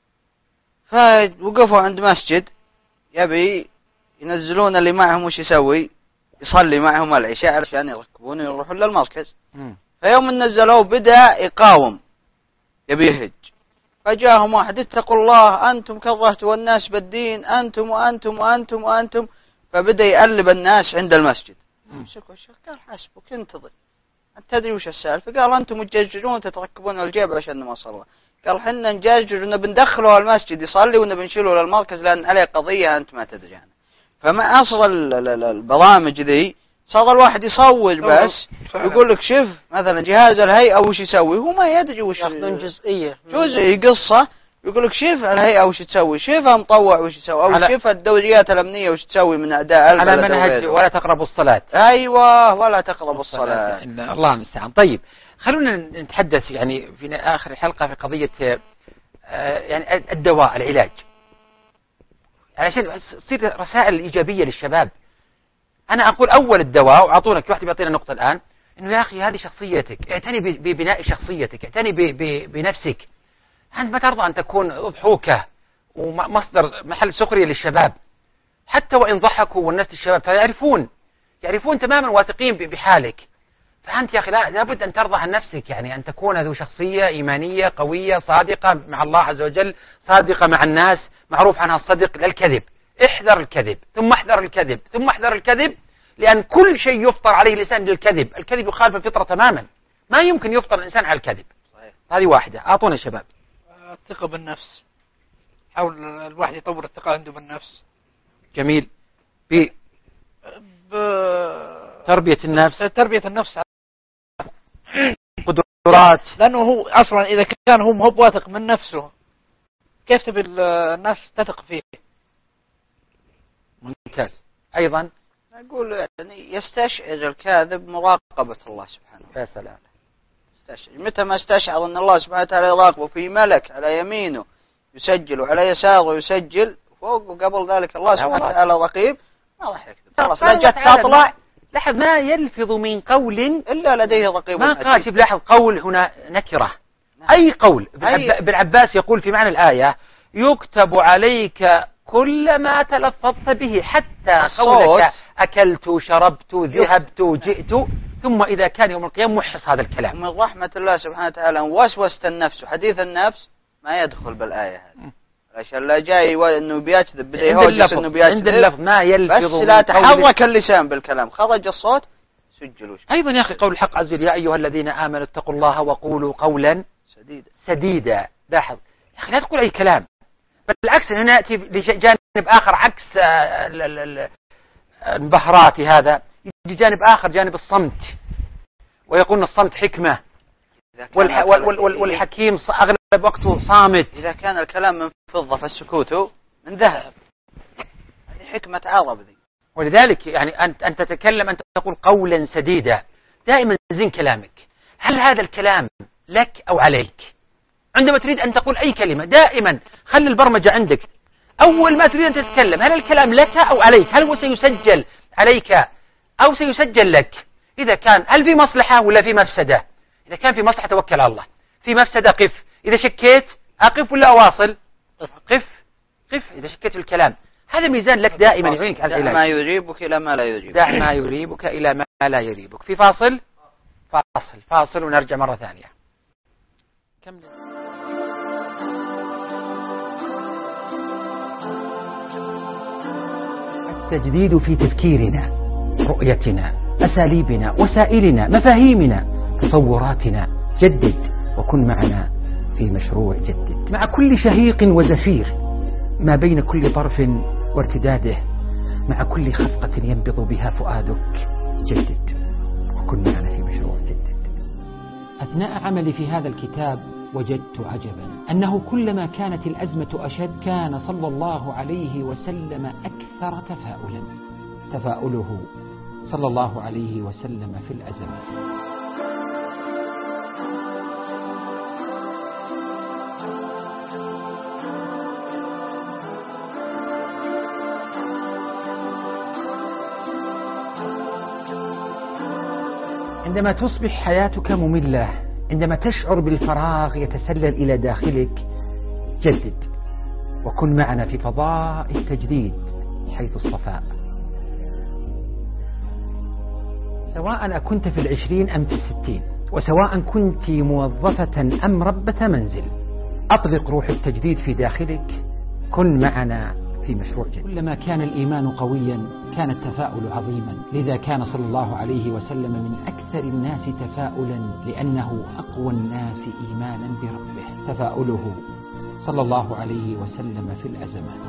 Speaker 2: فوقفوا عند مسجد يبي ينزلون اللي معهم وش يسوي، يصلي معهم العشاء عشان يركبون ويروحون للمركز. م. فيوم نزلوه بدأ يقاوم يبي يهج، فجاءهم واحد: اتقوا الله أنتم كرهتوا الناس بالدين، أنتم وأنتم وأنتم وأنتم. فبدأ يقلب الناس عند المسجد. مسكوا الشيخ قال: حسبك انتظر، أنت تدري وش السالفة؟ قال: أنتم متججرون تتركبون الجبل عشان ما صلى. قال: حنا نجاجر ونبي ندخله المسجد يصلي ونبي نشيله للمركز لأن عليه قضية أنت ما تدري عنها. فما أصل البرامج ذي صار الواحد يصور بس يقول لك شوف مثلا جهاز الهيئة وش يسوي، هو ما يدري وش
Speaker 4: ياخذون جزئية
Speaker 2: جزئي قصة، يقول لك شوف الهيئة وش تسوي، شوف مطوع وش يسوي، أو شوف الدوريات الأمنية وش تسوي من أداء
Speaker 3: على منهج ولا تقربوا الصلاة.
Speaker 2: أيوة ولا تقربوا الصلاة.
Speaker 3: الله المستعان. طيب خلونا نتحدث يعني في آخر الحلقة في قضية يعني الدواء العلاج، علشان تصير رسائل إيجابية للشباب. أنا أقول أول الدواء، وأعطونا كل واحد بيعطينا نقطة الآن، إنه يا أخي هذه شخصيتك، اعتني ببناء شخصيتك، اعتني بنفسك. أنت ما ترضى أن تكون أضحوكة ومصدر محل سخرية للشباب، حتى وإن ضحكوا والناس الشباب يعرفون يعرفون تماما واثقين بحالك. فأنت يا أخي لابد أن ترضى عن نفسك، يعني أن تكون ذو شخصية إيمانية قوية صادقة مع الله عز وجل، صادقة مع الناس، معروف عنها الصدق لا الكذب. احذر الكذب ثم احذر الكذب ثم احذر الكذب، لأن كل شيء يفطر عليه الإنسان للكذب. الكذب يخالف الفطرة تماما، ما يمكن يفطر الإنسان على الكذب. هذه واحدة. أعطونا الشباب.
Speaker 1: الثقة بالنفس، حاول الواحد يطور الثقة عنده بالنفس.
Speaker 3: جميل. ب تربية النفس،
Speaker 1: تربية النفس
Speaker 3: قدرات،
Speaker 1: لأنه هو أصلا إذا كان هو مو واثق من نفسه كيف تبي الناس تثق فيه؟
Speaker 3: ممتاز. أيضا
Speaker 2: أقول يعني يستشعر الكاذب مراقبة الله سبحانه.
Speaker 3: يا سلام.
Speaker 2: استشعر متى ما استشعر أن الله سبحانه وتعالى يراقبه في ملك على يمينه يسجل وعلى يساره يسجل فوق وقبل ذلك الله سبحانه وتعالى رقيب ما راح يكتب خلاص لا جت تطلع.
Speaker 3: لاحظ ما يلفظ من قول
Speaker 2: إلا لديه رقيب
Speaker 3: ما قال. شوف لاحظ قول هنا نكرة أي قول. ابن عباس يقول في معنى الآية يكتب عليك كل ما تلفظت به حتى قولك أكلت شربت ذهبت جئت ثم إذا كان يوم القيامة محص هذا الكلام.
Speaker 2: من رحمة الله سبحانه وتعالى وسوسة النفس وحديث النفس ما يدخل بالآية هذه عشان لا جاي إنه بيكذب بدأ يهوجس إنه بيكذب
Speaker 3: عند اللفظ ما يلفظ
Speaker 2: بس لا تحرك اللسان بالكلام خرج الصوت سجلوا.
Speaker 3: أيضا يا أخي قول الحق عز وجل يا أيها الذين آمنوا اتقوا الله وقولوا قولا
Speaker 2: سديدا
Speaker 3: سديدا. لاحظ يا أخي لا تقول أي كلام بالعكس هنا نأتي لجانب آخر عكس البهرات هذا يجي جانب آخر جانب الصمت ويقول الصمت حكمة والحكيم أغلب وقته صامت.
Speaker 2: إذا كان الكلام من فضة فالسكوت من ذهب هذه حكمة عرب ذي.
Speaker 3: ولذلك يعني أنت أنت تتكلم أنت تقول قولا سديدا دائما زين كلامك. هل هذا الكلام لك أو عليك؟ عندما تريد أن تقول أي كلمة دائما خلي البرمجة عندك أول ما تريد أن تتكلم هل الكلام لك أو عليك؟ هل هو سيسجل عليك أو سيسجل لك؟ إذا كان هل في مصلحة ولا في مفسدة؟ إذا كان في مصلحة توكل على الله، في مفسدة قف. إذا شكيت أقف ولا أواصل؟ قف قف إذا شكيت في الكلام. هذا ميزان لك دائما يعينك على العلاج.
Speaker 2: دع ما يريبك إلى ما لا يريبك.
Speaker 3: دع ما يريبك إلى ما لا يريبك. في فاصل فاصل فاصل ونرجع مرة ثانية. كم التجديد في تفكيرنا، رؤيتنا، أساليبنا، وسائلنا، مفاهيمنا، تصوراتنا. جدد وكن معنا في مشروع جدد مع كل شهيق وزفير، ما بين كل طرف وارتداده، مع كل خفقة ينبض بها فؤادك. جدد وكن معنا في مشروع جدد. أثناء عملي في هذا الكتاب وجدت عجبا أنه كلما كانت الأزمة أشد كان صلى الله عليه وسلم أكثر تفاؤلا. تفاؤله صلى الله عليه وسلم في الأزمة. عندما تصبح حياتك مملة، عندما تشعر بالفراغ يتسلل إلى داخلك، جدد وكن معنا في فضاء التجديد حيث الصفاء. سواء كنت في العشرين أم في الستين، وسواء كنت موظفة أم ربة منزل، أطلق روح التجديد في داخلك. كن معنا في مشروع جديد. كلما كان الإيمان قويا كان التفاؤل عظيما، لذا كان صلى الله عليه وسلم من أكثر الناس تفاؤلا لأنه أقوى الناس إيمانا بربه. تفاؤله صلى الله عليه وسلم في الأزمات.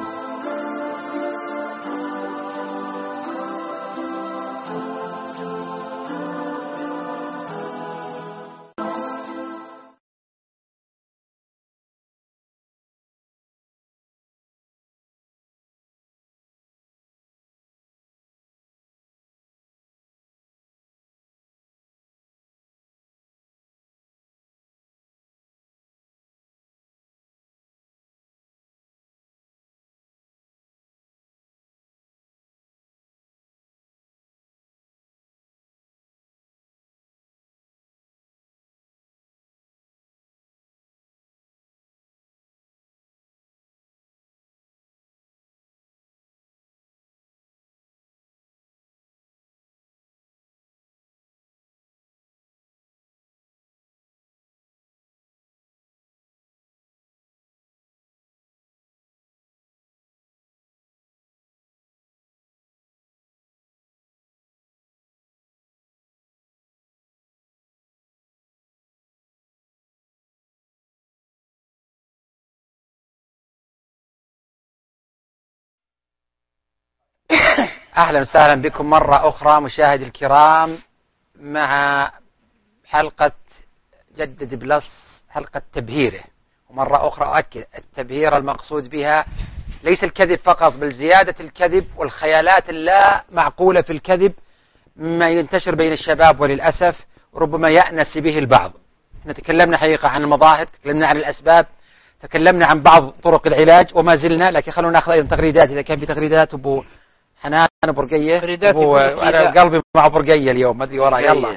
Speaker 3: أهلا وسهلا بكم مرة أخرى مشاهدي الكرام مع حلقة جدد بلس، حلقة تبهيره. ومرة أخرى أؤكد التبهير المقصود بها ليس الكذب فقط، بل زيادة الكذب والخيالات اللا معقولة في الكذب ما ينتشر بين الشباب وللأسف وربما يأنس به البعض. احنا تكلمنا حقيقة عن المظاهر، تكلمنا عن الأسباب، تكلمنا عن بعض طرق العلاج وما زلنا، لكن خلونا ناخذ أيضا تغريدات إذا كان في تغريدات. أبو حنان أبو رقية، أبو أنا قلبي مع أبو رقية اليوم ما أدري ورا. يلا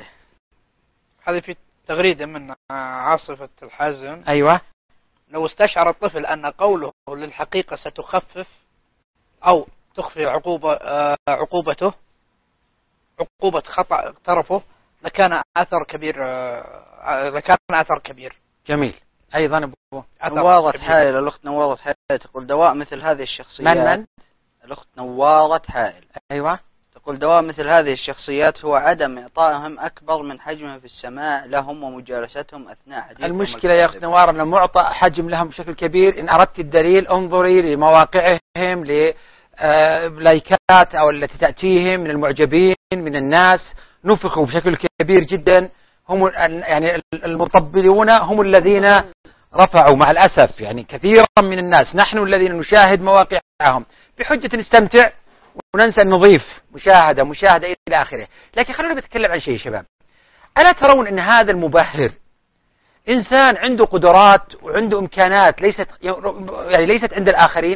Speaker 1: هذه في تغريدة من عاصفة الحزم.
Speaker 3: أيوة.
Speaker 1: لو استشعر الطفل أن قوله للحقيقة ستخفف أو تخفي عقوبة عقوبته عقوبة خطأ اقترفه لكان أثر كبير لكان أثر كبير.
Speaker 3: جميل. أيضا أبو
Speaker 2: نوارة حائل، الأخت نوارة حائل تقول دواء مثل هذه الشخصيات.
Speaker 3: من من؟
Speaker 2: الأخت نوارة حائل.
Speaker 3: أيوة.
Speaker 2: تقول دواء مثل هذه الشخصيات هو عدم إعطائهم أكبر من حجمهم في السماع لهم ومجالستهم أثناء حديثهم.
Speaker 3: المشكلة يا أخت نوار أن معطى حجم لهم بشكل كبير. إن أردت الدليل انظري لمواقعهم للايكات أو التي تأتيهم من المعجبين من الناس، نفخوا بشكل كبير جدا. هم يعني المطبلون هم الذين رفعوا مع الأسف يعني كثيرا من الناس. نحن الذين نشاهد مواقعهم بحجة نستمتع وننسى النظيف مشاهدة مشاهدة إلى آخره. لكن خلونا نتكلم عن شيء شباب. ألا ترون أن هذا المبهر إنسان عنده قدرات وعنده إمكانات ليست يعني ليست عند الآخرين؟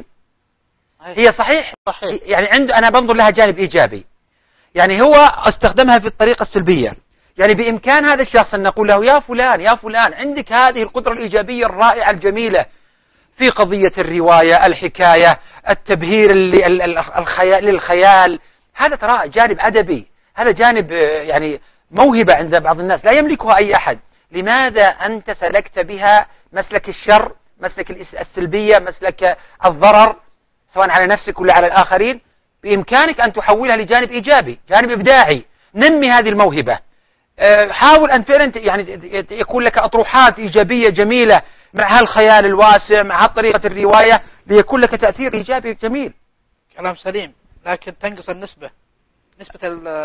Speaker 3: هي صحيح, صحيح. يعني عنده، أنا بنظر لها جانب إيجابي، يعني هو استخدمها في الطريقة السلبية. يعني بإمكان هذا الشخص أن نقول له يا فلان يا فلان عندك هذه القدرة الإيجابية الرائعة الجميلة في قضية الرواية، الحكاية، التبهير الخيال للخيال. هذا ترى جانب أدبي، هذا جانب يعني موهبة عند بعض الناس لا يملكها أي أحد. لماذا أنت سلكت بها مسلك الشر، مسلك السلبية، مسلك الضرر سواء على نفسك ولا على الآخرين؟ بإمكانك أن تحولها لجانب إيجابي، جانب إبداعي. نمي هذه الموهبة، حاول أن فعلا يعني يكون لك أطروحات إيجابية جميلة مع هالخيال الواسع، مع طريقة الرواية، ليكون لك تأثير إيجابي جميل.
Speaker 1: كلام سليم، لكن تنقص النسبة، نسبة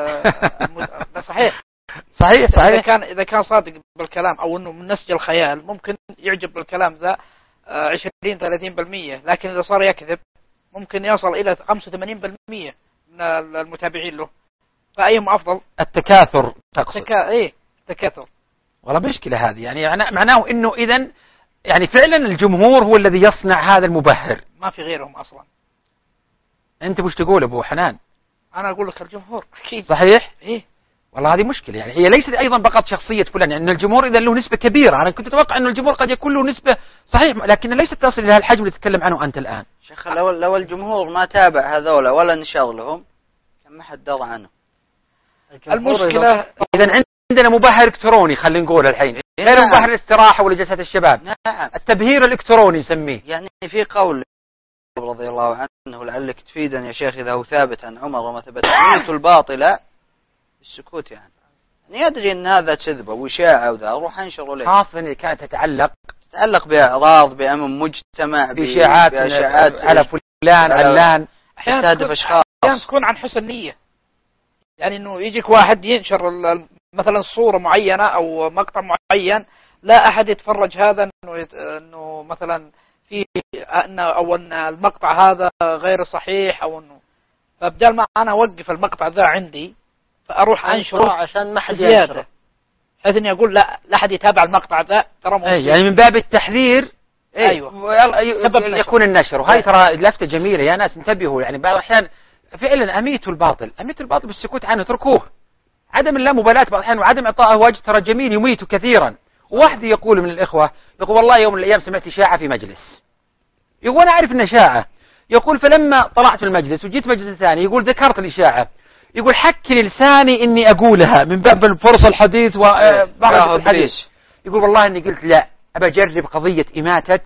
Speaker 1: ال صحيح
Speaker 3: صحيح صحيح.
Speaker 1: إذا كان إذا كان صادق بالكلام أو إنه من نسج الخيال ممكن يعجب بالكلام ذا عشرين ثلاثين بالمية، لكن إذا صار يكذب ممكن يصل إلى خمسة وثمانين بالمية من المتابعين له. فأيهم أفضل؟
Speaker 3: التكاثر تقصد؟
Speaker 1: تكا... إيه التكاثر.
Speaker 3: والله مشكلة هذه، يعني معناه إنه إذن يعني فعلا الجمهور هو الذي يصنع هذا المبهر،
Speaker 1: ما في غيرهم أصلا.
Speaker 3: أنت مش تقول أبو حنان؟
Speaker 1: أنا أقول لك الجمهور أكيد.
Speaker 3: صحيح؟
Speaker 1: إيه
Speaker 3: والله هذه مشكلة، يعني هي ليست أيضا فقط شخصية فلان، يعني الجمهور إذا له نسبة كبيرة. أنا كنت أتوقع أن الجمهور قد يكون له نسبة صحيح، لكن ليست تصل إلى الحجم اللي تتكلم عنه أنت الآن.
Speaker 2: شيخ لو لو الجمهور ما تابع هذولا ولا نشر لهم كان ما حد درى عنه.
Speaker 1: المشكلة
Speaker 3: إذا عندنا مبهر إلكتروني، خلينا نقول الحين غير نعم. مبهر الاستراحة ولجلسات الشباب.
Speaker 2: نعم.
Speaker 3: التبهير الإلكتروني نسميه.
Speaker 2: يعني في قول رضي الله عنه لعلك تفيدني يا شيخ إذا هو ثابت عن عمر وما ثبت عنه الباطلة السكوت، يعني يعني يدري أن هذا كذبة وإشاعة وذا أروح أنشر له،
Speaker 3: خاصة إن كانت تتعلق
Speaker 2: تتعلق بأعراض بأمر مجتمع
Speaker 3: بإشاعات على فلان علان،
Speaker 2: أحيانا تهدف أشخاص،
Speaker 1: أحيانا تكون عن حسن نية. يعني إنه يجيك واحد ينشر مثلا صورة معينة أو مقطع معين، لا أحد يتفرج هذا إنه إنه مثلا في أن أو أن المقطع هذا غير صحيح أو إنه، فبدال ما أنا أوقف المقطع ذا عندي فأروح أنشره
Speaker 4: عشان ما حد ينشره،
Speaker 1: بحيث إني أقول لا لا أحد يتابع المقطع ذا ترى.
Speaker 3: أي يعني من باب التحذير.
Speaker 1: أيوة.
Speaker 3: يكون النشر، وهي ترى لفتة جميلة يا ناس انتبهوا. يعني بعض الأحيان فعلا أميتوا الباطل، أميتوا الباطل بالسكوت عنه، تركوه. عدم اللامبالاة بعض الأحيان وعدم إعطائه وجه ترى جميل يميت كثيرا. وواحد يقول من الإخوة يقول والله يوم من الأيام سمعت إشاعة في مجلس، يقول أنا أعرف إن إشاعة، يقول فلما طلعت في المجلس وجيت مجلس ثاني يقول ذكرت الإشاعة، يقول حك لساني إني أقولها من باب الفرصة الحديث وبعض الحديث. يقول والله إني قلت لا أبى أجرب قضية إماتة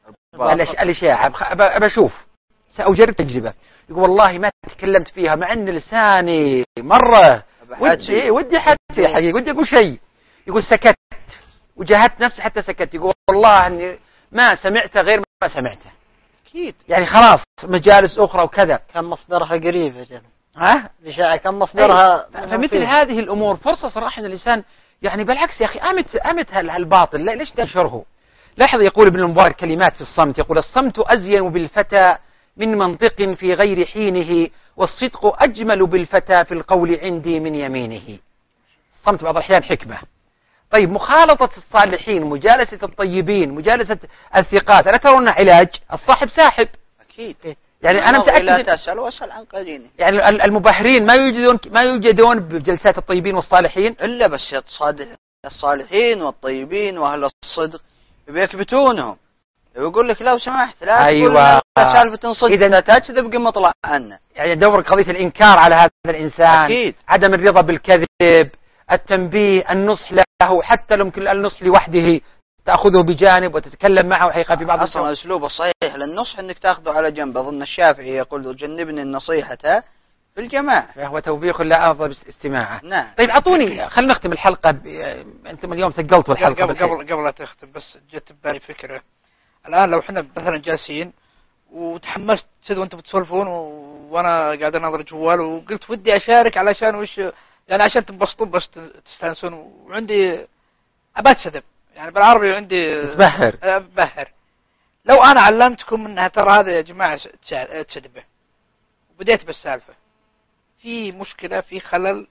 Speaker 3: الإشاعة، أبى أشوف سأجرب تجربة. يقول والله ما تكلمت فيها مع أن لساني مرة ودي ودي حتى حقيقة ودي أقول شيء. يقول سكت وجاهدت نفسي حتى سكت. يقول والله أني ما سمعته غير ما سمعته.
Speaker 1: أكيد
Speaker 3: يعني خلاص مجالس أخرى وكذا
Speaker 4: كان مصدرها قريب يا جماعة.
Speaker 3: ها
Speaker 4: الإشاعة كان مصدرها.
Speaker 3: فمثل هذه الأمور فرصة صراحة أن الإنسان يعني بالعكس يا أخي أمت أمت هالباطل، لا ليش تنشره؟ لاحظ يقول ابن المبارك كلمات في الصمت، يقول الصمت أزين بالفتى من منطق في غير حينه، والصدق أجمل بالفتى في القول عندي من يمينه. الصمت بعض الأحيان حكمة، طيب مخالطة الصالحين، مجالسة الطيبين، مجالسة الثقات، ألا ترون علاج؟ الصاحب ساحب.
Speaker 2: أكيد.
Speaker 3: يعني أنا متأكد
Speaker 2: لا تسأل واسأل عن قرينه.
Speaker 3: يعني المباهرين ما يوجدون ما يوجدون بجلسات الطيبين والصالحين إلا
Speaker 2: بس الصالحين والطيبين وأهل الصدق بيكبتونهم، ويقول لك لو سمحت لا
Speaker 3: أيوة.
Speaker 2: تقول سالفة صدق إذا تكذب قم اطلع عنه.
Speaker 3: يعني دور قضية الإنكار على هذا الإنسان.
Speaker 2: أكيد.
Speaker 3: عدم الرضا بالكذب، التنبيه، النصح له، حتى لو يمكن النصح لوحده تأخذه بجانب وتتكلم معه حقيقة في بعض
Speaker 2: أصلا الأسلوب الصحيح للنصح أنك تأخذه على جنب. أظن الشافعي يقول جنبني النصيحة في الجماعة،
Speaker 3: فهو توبيخ لا أفضل استماعه.
Speaker 2: نعم.
Speaker 3: طيب أعطوني، خلينا نختم الحلقة ب... أنتم اليوم ثقلتوا الحلقة.
Speaker 1: قبل قبل قبل لا تختم بس جت ببالي فكرة. الآن لو احنا مثلا جالسين وتحمست كذا وانتم بتسولفون وانا قاعد اناظر جوال وقلت ودي اشارك علشان وش يعني عشان تنبسطون بس تستانسون، وعندي ابات سذب يعني بالعربي عندي
Speaker 3: تبهر
Speaker 1: بهر. لو انا علمتكم انها ترى هذا يا جماعه تشذبه وبديت بالسالفه، في مشكله في خلل،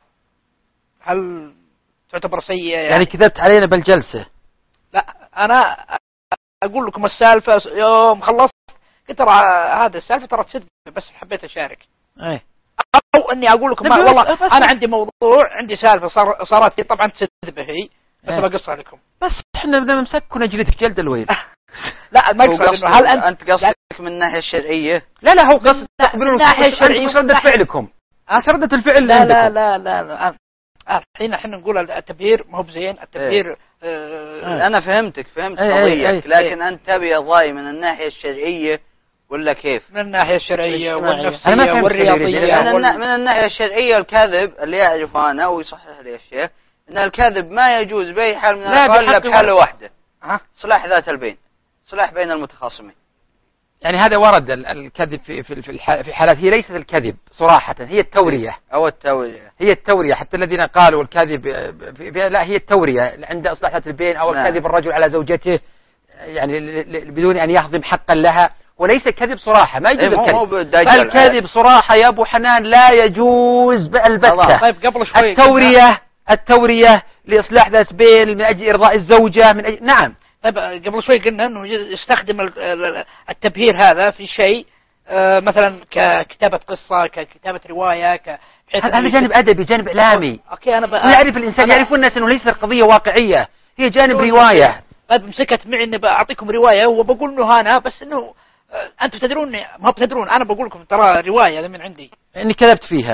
Speaker 1: هل تعتبر سيئه يعني,
Speaker 3: يعني كذبت علينا بالجلسه؟
Speaker 1: لا انا اقول لكم السالفه يوم خلصت قلت ترى هذا السالفه ترى تشذبه بس حبيت اشارك.
Speaker 3: ايه.
Speaker 1: او اني اقول لكم والله انا عندي موضوع عندي سالفه صار صارت لي طبعا تشذبه هي بس
Speaker 3: ايه.
Speaker 1: بقصها لكم
Speaker 3: بس احنا بدنا نمسك ونجلدك جلد الويل.
Speaker 1: لا ما يقصد انه هل انت
Speaker 2: انت قصدك من الناحيه الشرعيه؟
Speaker 3: لا لا هو قصد تقبلون
Speaker 1: من الناحيه الشرعيه
Speaker 3: وش ردة فعلكم؟ انا ردة الفعل
Speaker 1: لا لا لا لا لا الحين احنا نقول التبهير ما هو بزين التبهير.
Speaker 2: ايه.
Speaker 1: اه
Speaker 2: انا فهمتك فهمت
Speaker 3: ايه
Speaker 2: قضيتك
Speaker 3: ايه
Speaker 2: لكن ايه. انت تبي الراي من الناحيه الشرعيه ولا كيف؟
Speaker 1: من الناحيه الشرعيه والنفسيه
Speaker 3: أنا ما
Speaker 1: والرياضيه.
Speaker 2: من, وال... من الناحيه الشرعيه الكذب اللي يعرفه انا ويصحح لي الشيخ ان الكذب ما يجوز باي حال من الاحوال الا بحاله واحده،
Speaker 1: ها
Speaker 2: صلاح ذات البين، صلاح بين المتخاصمين.
Speaker 3: يعني هذا ورد الكذب في في في حالات هي ليست الكذب صراحة، هي التورية
Speaker 2: أو التورية
Speaker 3: هي التورية. حتى الذين قالوا الكذب لا هي التورية عند إصلاح ذات البين أو
Speaker 2: نعم.
Speaker 3: الكذب الرجل على زوجته يعني بدون أن يهضم حقا لها، وليس كذب صراحة ما يجوز الكذب. الكذب صراحة يا أبو حنان لا يجوز البتة.
Speaker 1: طيب قبل شوي
Speaker 3: التورية التورية لإصلاح ذات بين من أجل إرضاء الزوجة من أجل نعم.
Speaker 1: طيب قبل شوي قلنا انه يستخدم التبهير هذا في شيء مثلا ككتابة قصة ككتابة رواية ك
Speaker 3: هذا جانب أدبي جانب إعلامي.
Speaker 1: اوكي انا بقى
Speaker 3: يعرف الإنسان يعرف الناس انه ليس القضية واقعية، هي جانب رواية.
Speaker 1: طيب مسكت معي اني بعطيكم رواية وبقول انه انا بس انه انتم تدرون ما بتدرون انا بقول لكم ترى رواية هذا من عندي
Speaker 3: اني كذبت فيها.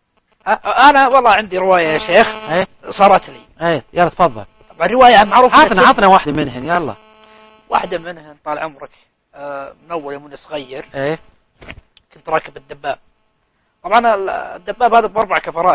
Speaker 1: انا والله عندي رواية يا شيخ
Speaker 3: ايه
Speaker 1: صارت لي.
Speaker 3: ايه يلا تفضل.
Speaker 1: الرواية معروفة.
Speaker 3: عطنا عطنا واحدة منهن يلا.
Speaker 1: واحدة منهن طال عمرك آه من أول يوم صغير.
Speaker 3: ايه.
Speaker 1: كنت راكب الدباب. طبعا الدباب هذا بأربع كفرات.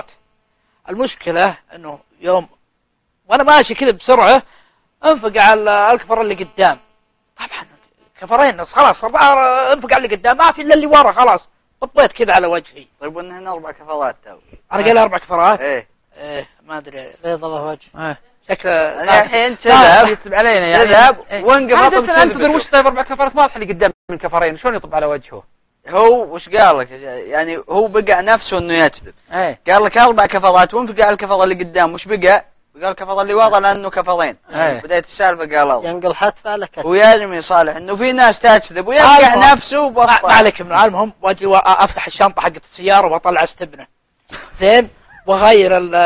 Speaker 1: المشكلة إنه يوم وأنا ماشي كذا بسرعة انفق على الكفر اللي قدام. طبعا كفرين خلاص انفق على اللي قدام ما في إلا اللي ورا خلاص طبيت كذا على وجهي.
Speaker 2: طيب وإنهن أربع كفرات تو.
Speaker 1: أنا قال أربع كفرات.
Speaker 2: إيه.
Speaker 1: إيه ما أدري.
Speaker 4: بيض الله وجه.
Speaker 3: ايه.
Speaker 1: شكله
Speaker 2: أنا الحين تذهب
Speaker 3: يكتب علينا يعني
Speaker 2: تذهب وانقف
Speaker 3: أنت تدري وش طيب أربع كفرات واضح اللي قدام من كفرين شلون يطب على وجهه؟
Speaker 2: هو وش قال لك يعني هو بقى نفسه إنه يكذب.
Speaker 3: ايه.
Speaker 2: قال لك أربع كفرات وانفق على الكفر اللي قدام وش بقى؟ قال الكفر اللي ورا لأنه كفرين.
Speaker 3: ايه.
Speaker 2: بداية السالفة قال الله.
Speaker 4: ينقل حتى لك.
Speaker 2: ويرمي صالح إنه في ناس تكذب ويرجع نفسه بطل.
Speaker 1: ما عليك من المهم واجي افتح الشنطة حقت السيارة واطلع استبنة. زين وغير ال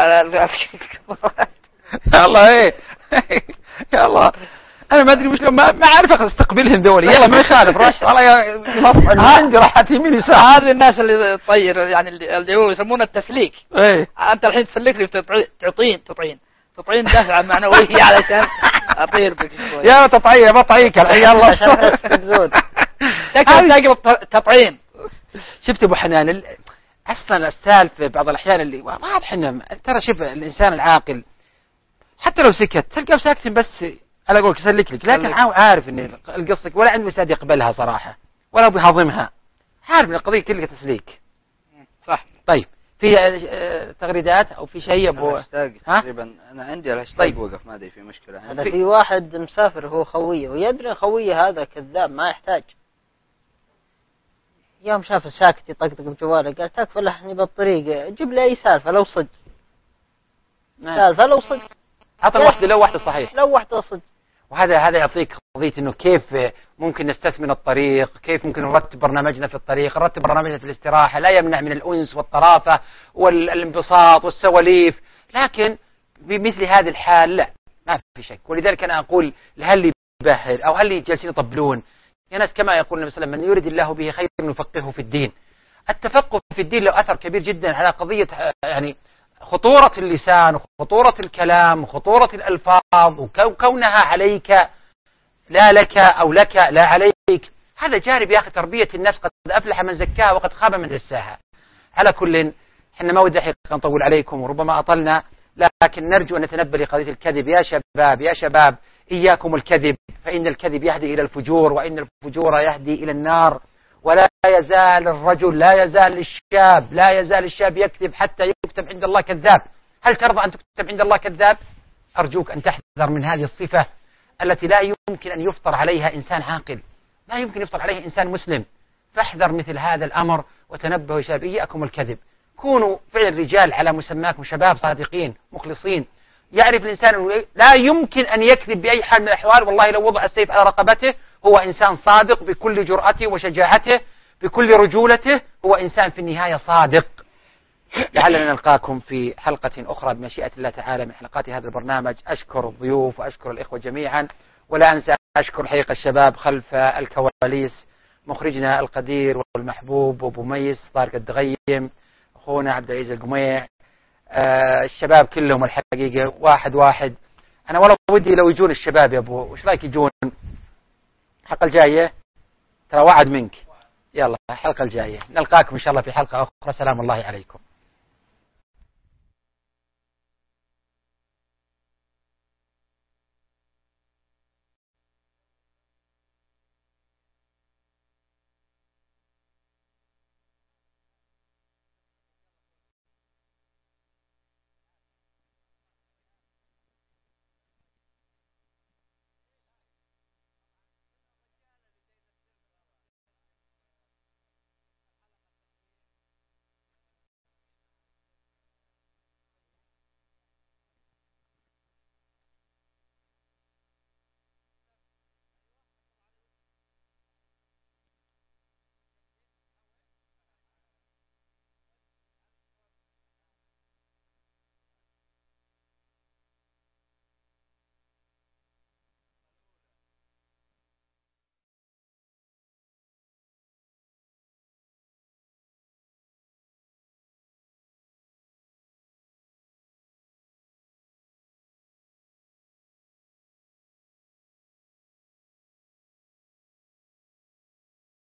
Speaker 3: يا الله ايه يا الله انا ما ادري وش ما ما اعرف استقبلهم دولي يلا ما يخالف رش والله عندي راحت يمين يسار.
Speaker 1: هذه الناس اللي تطير يعني اللي هو يسمونه التسليك.
Speaker 3: ايه
Speaker 1: انت الحين تسلك لي تعطين تعطين تعطين دفعة معنوية علشان اطير بك شوي.
Speaker 3: يا تطعية بطعيك الحين يلا
Speaker 1: تقلب تطعين.
Speaker 3: شفت ابو حنان اصلا السالفة بعض الاحيان اللي واضح انه ترى شوف الانسان العاقل حتى لو سكت تلقى ساكت بس انا اقول اسلك لك لكن عارف ان القصه ولا عنده استعداد يقبلها صراحه ولا بيهضمها عارف ان القضيه كلها تسليك.
Speaker 1: صح.
Speaker 3: طيب في تغريدات او في شيء ابو
Speaker 2: تقريبا انا عندي الهاشتاج طيب. وقف ما ادري في مشكله.
Speaker 4: هذا في واحد مسافر هو خويه ويدري خويه هذا كذاب ما يحتاج. يوم شافه ساكت يطقطق بجواله قال تكفى لحني بالطريق جيب لي اي سالفه لو صدق. سالفه لو صدق
Speaker 3: عطنا واحدة لو واحدة صحيح.
Speaker 4: لو واحدة صدق.
Speaker 3: وهذا هذا يعطيك قضية إنه كيف ممكن نستثمن الطريق، كيف ممكن نرتب برنامجنا في الطريق، نرتب برنامجنا في الاستراحة، لا يمنع من الأنس والطرافة والانبساط والسواليف، لكن بمثل هذه الحال لا، ما في شك. ولذلك أنا أقول هل يبهر أو هل جالسين يطبلون يا ناس، كما يقول النبي صلى الله عليه وسلم: من يريد الله به خير يفقهه في الدين. التفقه في الدين له أثر كبير جدا على قضية يعني خطورة اللسان وخطورة الكلام وخطورة الألفاظ وكونها عليك لا لك أو لك لا عليك. هذا جانب يا أخي تربية النفس، قد أفلح من زكاها وقد خاب من دساها. على كل احنا ما ودي حقيقة نطول عليكم وربما أطلنا، لكن نرجو أن نتنبه لقضية الكذب. يا شباب يا شباب إياكم الكذب، فإن الكذب يهدي إلى الفجور، وإن الفجور يهدي إلى النار. ولا يزال الرجل، لا يزال الشاب، لا يزال الشاب يكذب حتى يكتب عند الله كذاب. هل ترضى أن تكتب عند الله كذاب؟ أرجوك أن تحذر من هذه الصفة التي لا يمكن أن يفطر عليها إنسان عاقل، لا يمكن يفطر عليها إنسان مسلم. فاحذر مثل هذا الأمر وتنبهوا يا شباب، إياكم الكذب. كونوا فعلا رجال على مسماكم، شباب صادقين مخلصين. يعرف الإنسان أنه لا يمكن أن يكذب بأي حال من الأحوال. والله لو وضع السيف على رقبته هو إنسان صادق بكل جرأته وشجاعته، بكل رجولته، هو إنسان في النهاية صادق. لعلنا نلقاكم في حلقة أخرى بمشيئة الله تعالى من حلقات هذا البرنامج. أشكر الضيوف وأشكر الإخوة جميعا، ولا أنسى أشكر حقيقة الشباب خلف الكواليس، مخرجنا القدير والمحبوب وأبو ميس طارق الدغيم، أخونا عبد العزيز القميع، آه الشباب كلهم الحقيقة واحد واحد. أنا والله ودي لو يجون الشباب يا أبو، وش رأيك يجون الحلقة الجاية؟ ترى وعد منك. يلا الحلقة الجاية نلقاكم إن شاء الله في حلقة أخرى. سلام الله عليكم.